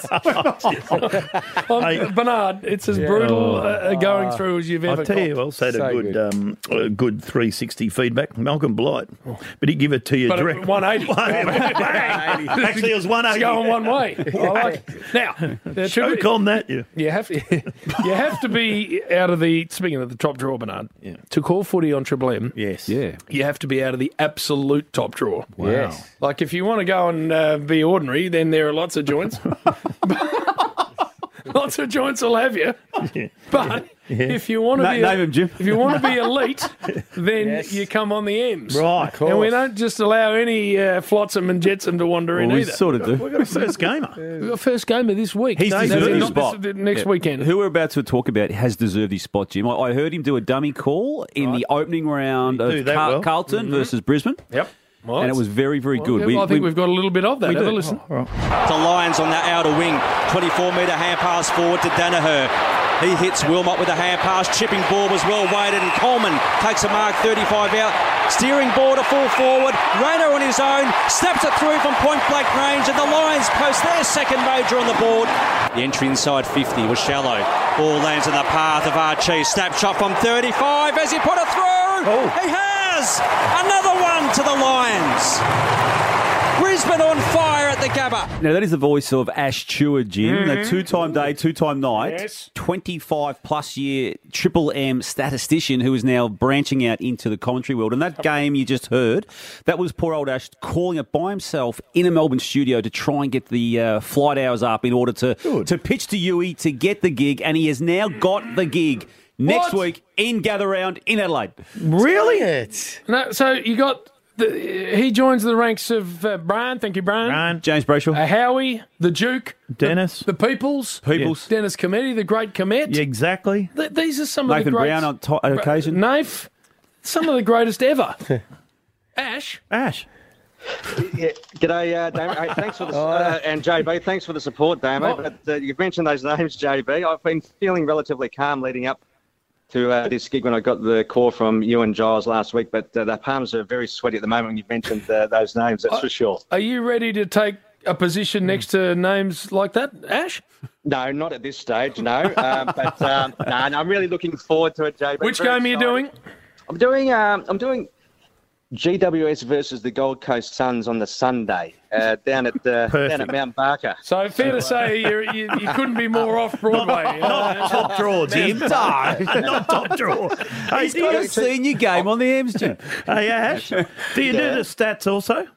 Bernard, it's as brutal going through as you've ever I'll tell you, I also had a good 360 feedback. Malcolm Blight. But he give it to you But direct. 180. Actually, it was 180. It's going one way. I like it. Now, Choke on that, you. You have to be out of the, speaking of the top drawer, Bernard, to call footy on Triple M. Yes. Yeah. You have to be out of the absolute top drawer. Wow. Yes. Like if you want to go and be ordinary, then there are lots of joints. Lots of joints will have you. But if you want to be name him, Jim. if you want to be elite, then you come on the M's. Right. And we don't just allow any flotsam and jetsam to wander in We either. sort of do. We've got a first gamer. We've got first gamer this week. He's deserved his Not spot. next weekend. Who we're about to talk about has deserved his spot, Jim. I heard him do a dummy call in the opening round do of that well. Carlton versus Brisbane. Yep. Well, And it was very, very good. I think we've got a little bit of that. we Have a do. listen. To Lyons on that outer wing. 24-metre hand pass forward to Danaher. He hits Wilmot with a hand pass. Chipping ball was well weighted, and Coleman takes a mark 35 out. Steering ball to full forward. Rayner on his own. Snaps it through from point blank range, and the Lions post their second major on the board. The entry inside 50 was shallow. Ball lands in the path of Archie. Snapshot from 35 as he put it through. He has another one to the Lions. Brisbane on fire at the Gabba. Now, that is the voice of Ash Chua, Jim. A two-time day, two-time night, Yes. 25-plus year Triple M statistician who is now branching out into the commentary world. And that game you just heard, that was poor old Ash calling it by himself in a Melbourne studio to try and get the flight hours up in order to pitch to Huey to get the gig. And he has now got the gig next week in Gather Round in Adelaide. Really? No, so you got... he joins the ranks of Brian. Thank you, Brian. James Brayshaw. Howie, the Duke. Dennis. The Peoples. Dennis Cometti, the great Comet. Yeah, exactly. These are some Nathan of the greats. Brown on occasion. Naif. Some of the greatest ever. Ash. Yeah, g'day, Damo. Hey, thanks for the and JB. Thanks for the support, Damo. But you've mentioned those names, JB. I've been feeling relatively calm leading up to this gig when I got the call from you and Giles last week. But the palms are very sweaty at the moment when you've mentioned those names. That's for sure. Are you ready to take a position next to names like that, Ash? No, not at this stage. No, but I'm really looking forward to it, JB. Which game are you doing? I'm doing GWS versus the Gold Coast Suns on the Sunday down at Mount Barker. So fair to say you couldn't be more off Broadway. Not top drawer, Jim. Not top drawer. He's got a senior game on the M's, Jim. Hey, Ash, do you do the stats also?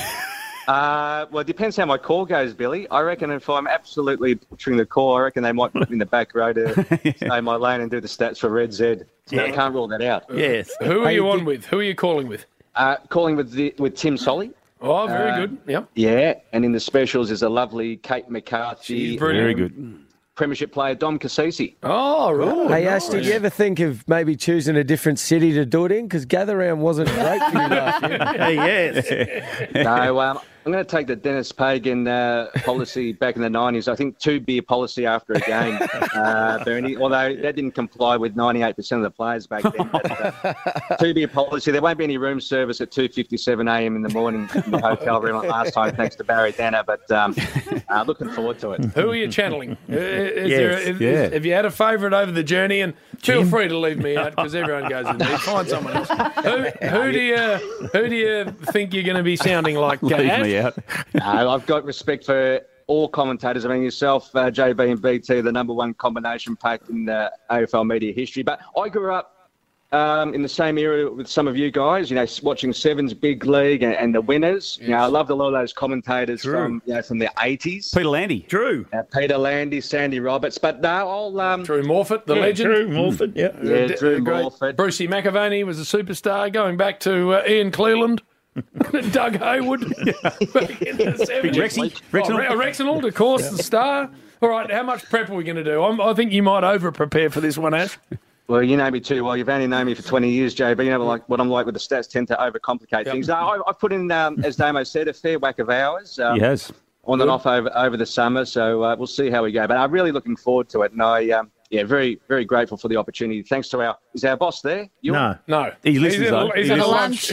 Well, it depends how my call goes, Billy. I reckon if I'm absolutely butchering the call, I reckon they might put me in the back row to stay my lane and do the stats for Red Z. So I can't rule that out. Yes. Who are you on with? Who are you calling with? Calling with Tim Solly. Oh, very good. Yep. Yeah, and in the specials is a lovely Kate McCarthy. Very good. Premiership player Dom Cassisi. Oh, right. Hey, Ash, did you ever think of maybe choosing a different city to do it in? Because Gather Round wasn't great for you last year. Hey, yes. No, I'm going to take the Dennis Pagan policy back in the 90s. I think 2-beer policy after a game, Bernie, although that didn't comply with 98% of the players back then. But, 2-beer policy. There won't be any room service at 2:57 a.m. in the morning in the hotel room like last time, thanks to Barry Danner. But looking forward to it. Who are you channeling? Yes. Have you had a favourite over the journey? And feel free to leave me out because everyone goes in there. Find someone else. Who do you think you're going to be sounding like? Leave Ash? me out. No, I've got respect for all commentators. I mean, yourself, JB and BT, the number one combination pack in the AFL media history. But I grew up in the same era with some of you guys, you know, watching Sevens Big League and the winners. You know, I loved a lot of those commentators from the 80s. Peter Landy. Drew. Peter Landy, Sandy Roberts. But no, I'll... Drew Morfitt, the legend. Drew Morfitt, yeah. Yeah, Drew Morfitt. Brucey McAvaney was a superstar, going back to Ian Cleland. Doug Haywood back in the 70s. Rexenald, of course, the star. All right, how much prep are we going to do? I think you might over-prepare for this one, Ash. Well, you know me too well. You've only known me for 20 years, JB. You know like what I'm like with the stats tend to overcomplicate things. No, I put in, as Damo said, a fair whack of hours. Yes. On and off over the summer, so we'll see how we go. But I'm really looking forward to it. And very, very grateful for the opportunity. Thanks to our Is our boss there? No. He listens, though. He's at a lunch.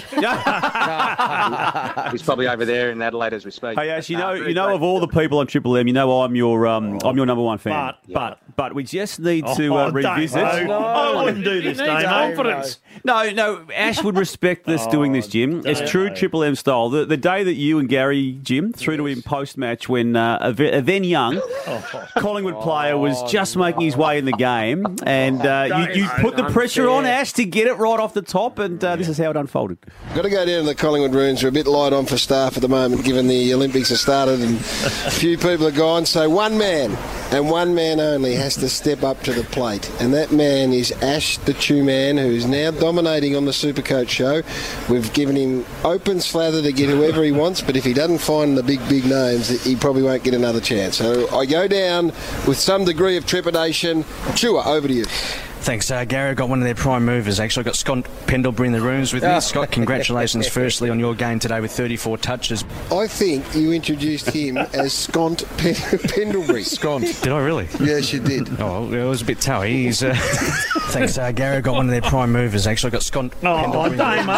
He's probably over there in Adelaide as we speak. Hey, Ash, you know of all the people on Triple M, you know I'm your number one fan. But we just need to revisit. I wouldn't do this, Damo. No, Ash would respect us doing this, Jim. It's true Triple M style. The day that you and Gary, Jim, threw to him post-match when a then young Collingwood player was just making his way in the game, and you put the pressure on Ash to get it right off the top, and this is how it unfolded. Got to go down to the Collingwood rooms. We're a bit light on for staff at the moment, given the Olympics have started and a few people are gone. So one man, and one man only, has to step up to the plate. And that man is Ash the Chew Man, who's now dominating on the Supercoach show. We've given him open slather to get whoever he wants, but if he doesn't find the big names, he probably won't get another chance. So I go down with some degree of trepidation. Chewer, over to you. Thanks, Gary. I got one of their prime movers, actually. I got Scott Pendlebury in the rooms with me. Scott, congratulations firstly on your game today with 34 touches. I think you introduced him as Scott Pendlebury. Scott. Did I really? Yes, you did. Oh, it was a bit towy. He's, thanks, Gary. I got one of their prime movers, actually. I got Scott Pendlebury. Damo.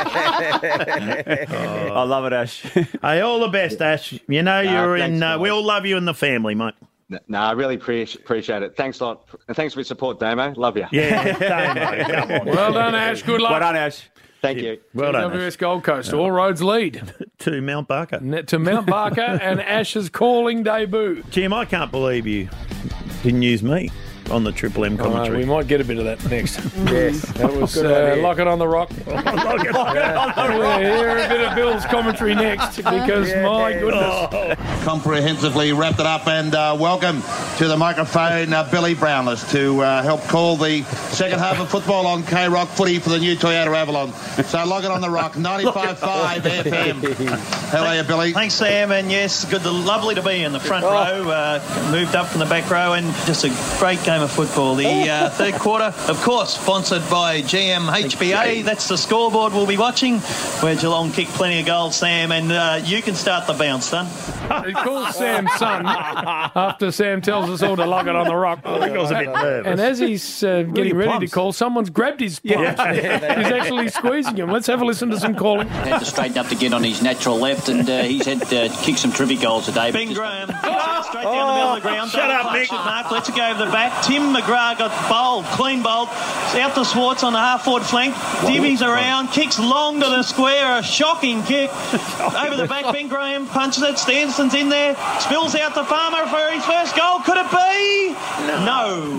I love it, Ash. Hey, all the best, Ash. You know you're in. We all love you in the family, mate. No, I really appreciate it. Thanks a lot. And thanks for your support, Damo. Love you. Yeah, Damo, come on. Well done, Ash. Good luck. Well done, Ash. Thank you. Well done, GWS Gold Coast. All roads lead. To Mount Barker. To Mount Barker and Ash's calling debut. Jim, I can't believe you didn't use me on the Triple M commentary. We might get a bit of that next. Yes, that was Lock It on the Rock. Lock it on the We'll rock. hear a bit of Bill's commentary next because, my goodness. Comprehensively wrapped it up, and welcome to the microphone Billy Brownless to help call the second half of football on K-Rock Footy for the new Toyota Avalon. So Lock It on the Rock, 95.5 FM. How are you, Billy? Thanks, Sam, and yes, lovely to be in the front row. Moved up from the back row, and just a great game of football. The third quarter, of course, sponsored by GM HBA. That's the scoreboard we'll be watching, where Geelong kicked plenty of goals, Sam, and you can start the bounce, son. He calls Sam son after Sam tells us all to lock it on the rock. I think I was a bit nervous. And as he's getting ready to call, someone's grabbed his plums. He's actually squeezing him. Let's have a listen to some calling. Had to straighten up to get on his natural left, and he's had kicked some terrific goals today. Ben Graham straight down the middle of the ground. Shut up, Mick. Mark lets it go over the back. Tim McGrath got bowled, clean bowled. Out to Swartz on the half-forward flank. Divvies around, kicks long to the square. A shocking kick. Over the back, Ben Graham punches it. Stanson's in there. Spills out to Farmer for his first goal. Could it be? No.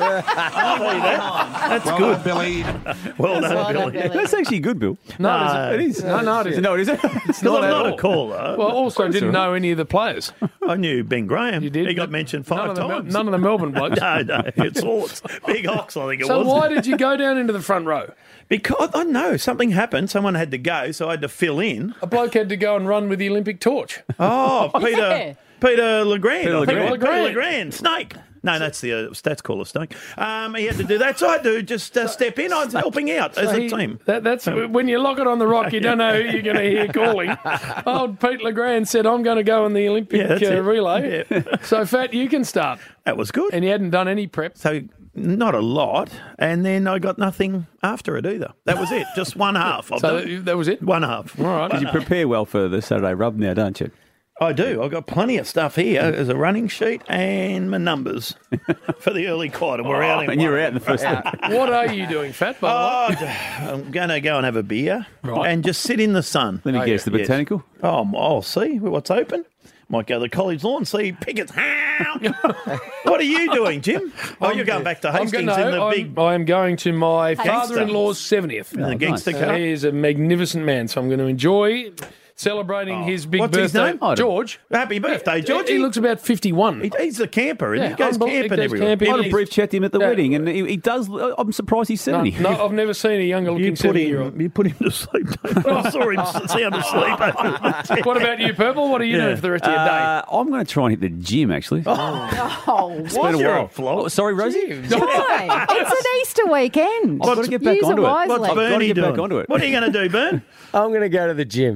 That's good, Billy. Well done, Billy. That's actually good, Bill. No, it is. No, it isn't. No, it isn't. It's Because not I'm at not all. a caller. Well, also didn't know any of the players. I knew Ben Graham. You did? He got mentioned 5 times. None of the Melbourne blokes. No, it's Swartz. Big Ox, I think it So was. why did you go down into the front row? Because, I know, something happened. Someone had to go, so I had to fill in. A bloke had to go and run with the Olympic torch. Oh, Yeah. Peter Legrand. Peter I think. Legrand. Peter Legrand. Snake. No, that's the stats caller, Snake. He had to do that, so I had to just step in. I was helping out as a team. That's when you lock it on the rock, you don't know who you're going to hear calling. Old Pete Legrand said, I'm going to go in the Olympic relay. Yeah. So, Fat, you can start. That was good. And you hadn't done any prep. So, not a lot. And then I got nothing after it either. That was it. Just one half. That was it? One half. All right. You prepare well for the Saturday rub now, don't you? I do. I've got plenty of stuff here. There's a running sheet and my numbers for the early quarter. We're out in and you're out in the first half. What are you doing, Fat, by the way? I'm going to go and have a beer Right. and just sit in the sun. Let me guess, the botanical? Oh, I'll see what's open. Might go to the college lawn, see pickets. What are you doing, Jim? Oh, you're going back to Hastings I am going to my Gangster. father-in-law's 70th. The gangster car. He is a magnificent man, so I'm going to enjoy celebrating his big What's birthday. his name? George. Happy birthday, George. He looks about 51. He's a camper, isn't he? Yeah, He goes camping everywhere. I had a brief chat to him at the wedding, and he does. I'm surprised he's 70. No, I've never seen a younger-looking 70-year-old. You put him to sleep. I saw him sound asleep. What about you, Purple? What are you doing for the rest of your day? I'm going to try and hit the gym, actually. Oh, It's been a You're while. a flog. Oh, sorry, Rosie. Why? It's an Easter weekend. I've got to get back Use onto it it. wisely. What's I've got to Bernie get back doing? onto it. What are you going to do, Bern? I'm going to go to the gym.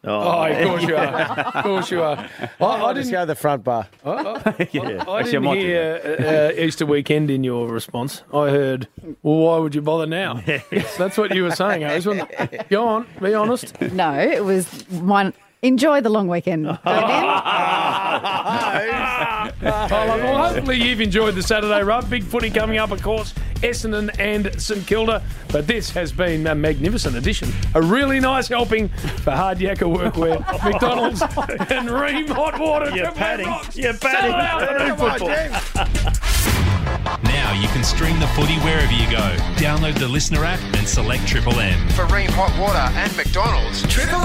Oh, of course you are. Of course you are. I didn't go to the front bar. I didn't hear Easter weekend in your response. I heard, well, why would you bother now? That's what you were saying, Harris, wasn't it? Go on, be honest. No, it was one. Enjoy the long weekend. Well, hopefully you've enjoyed the Saturday rub. Big footy coming up, of course, Essendon and St Kilda. But this has been a magnificent edition. A really nice helping for hard yakka workwear, McDonald's and Ream Hot Water. You're padding. Saturday afternoon football. Now you can stream the footy wherever you go. Download the Listener app and select Triple M. For Ream Hot Water and McDonald's, Triple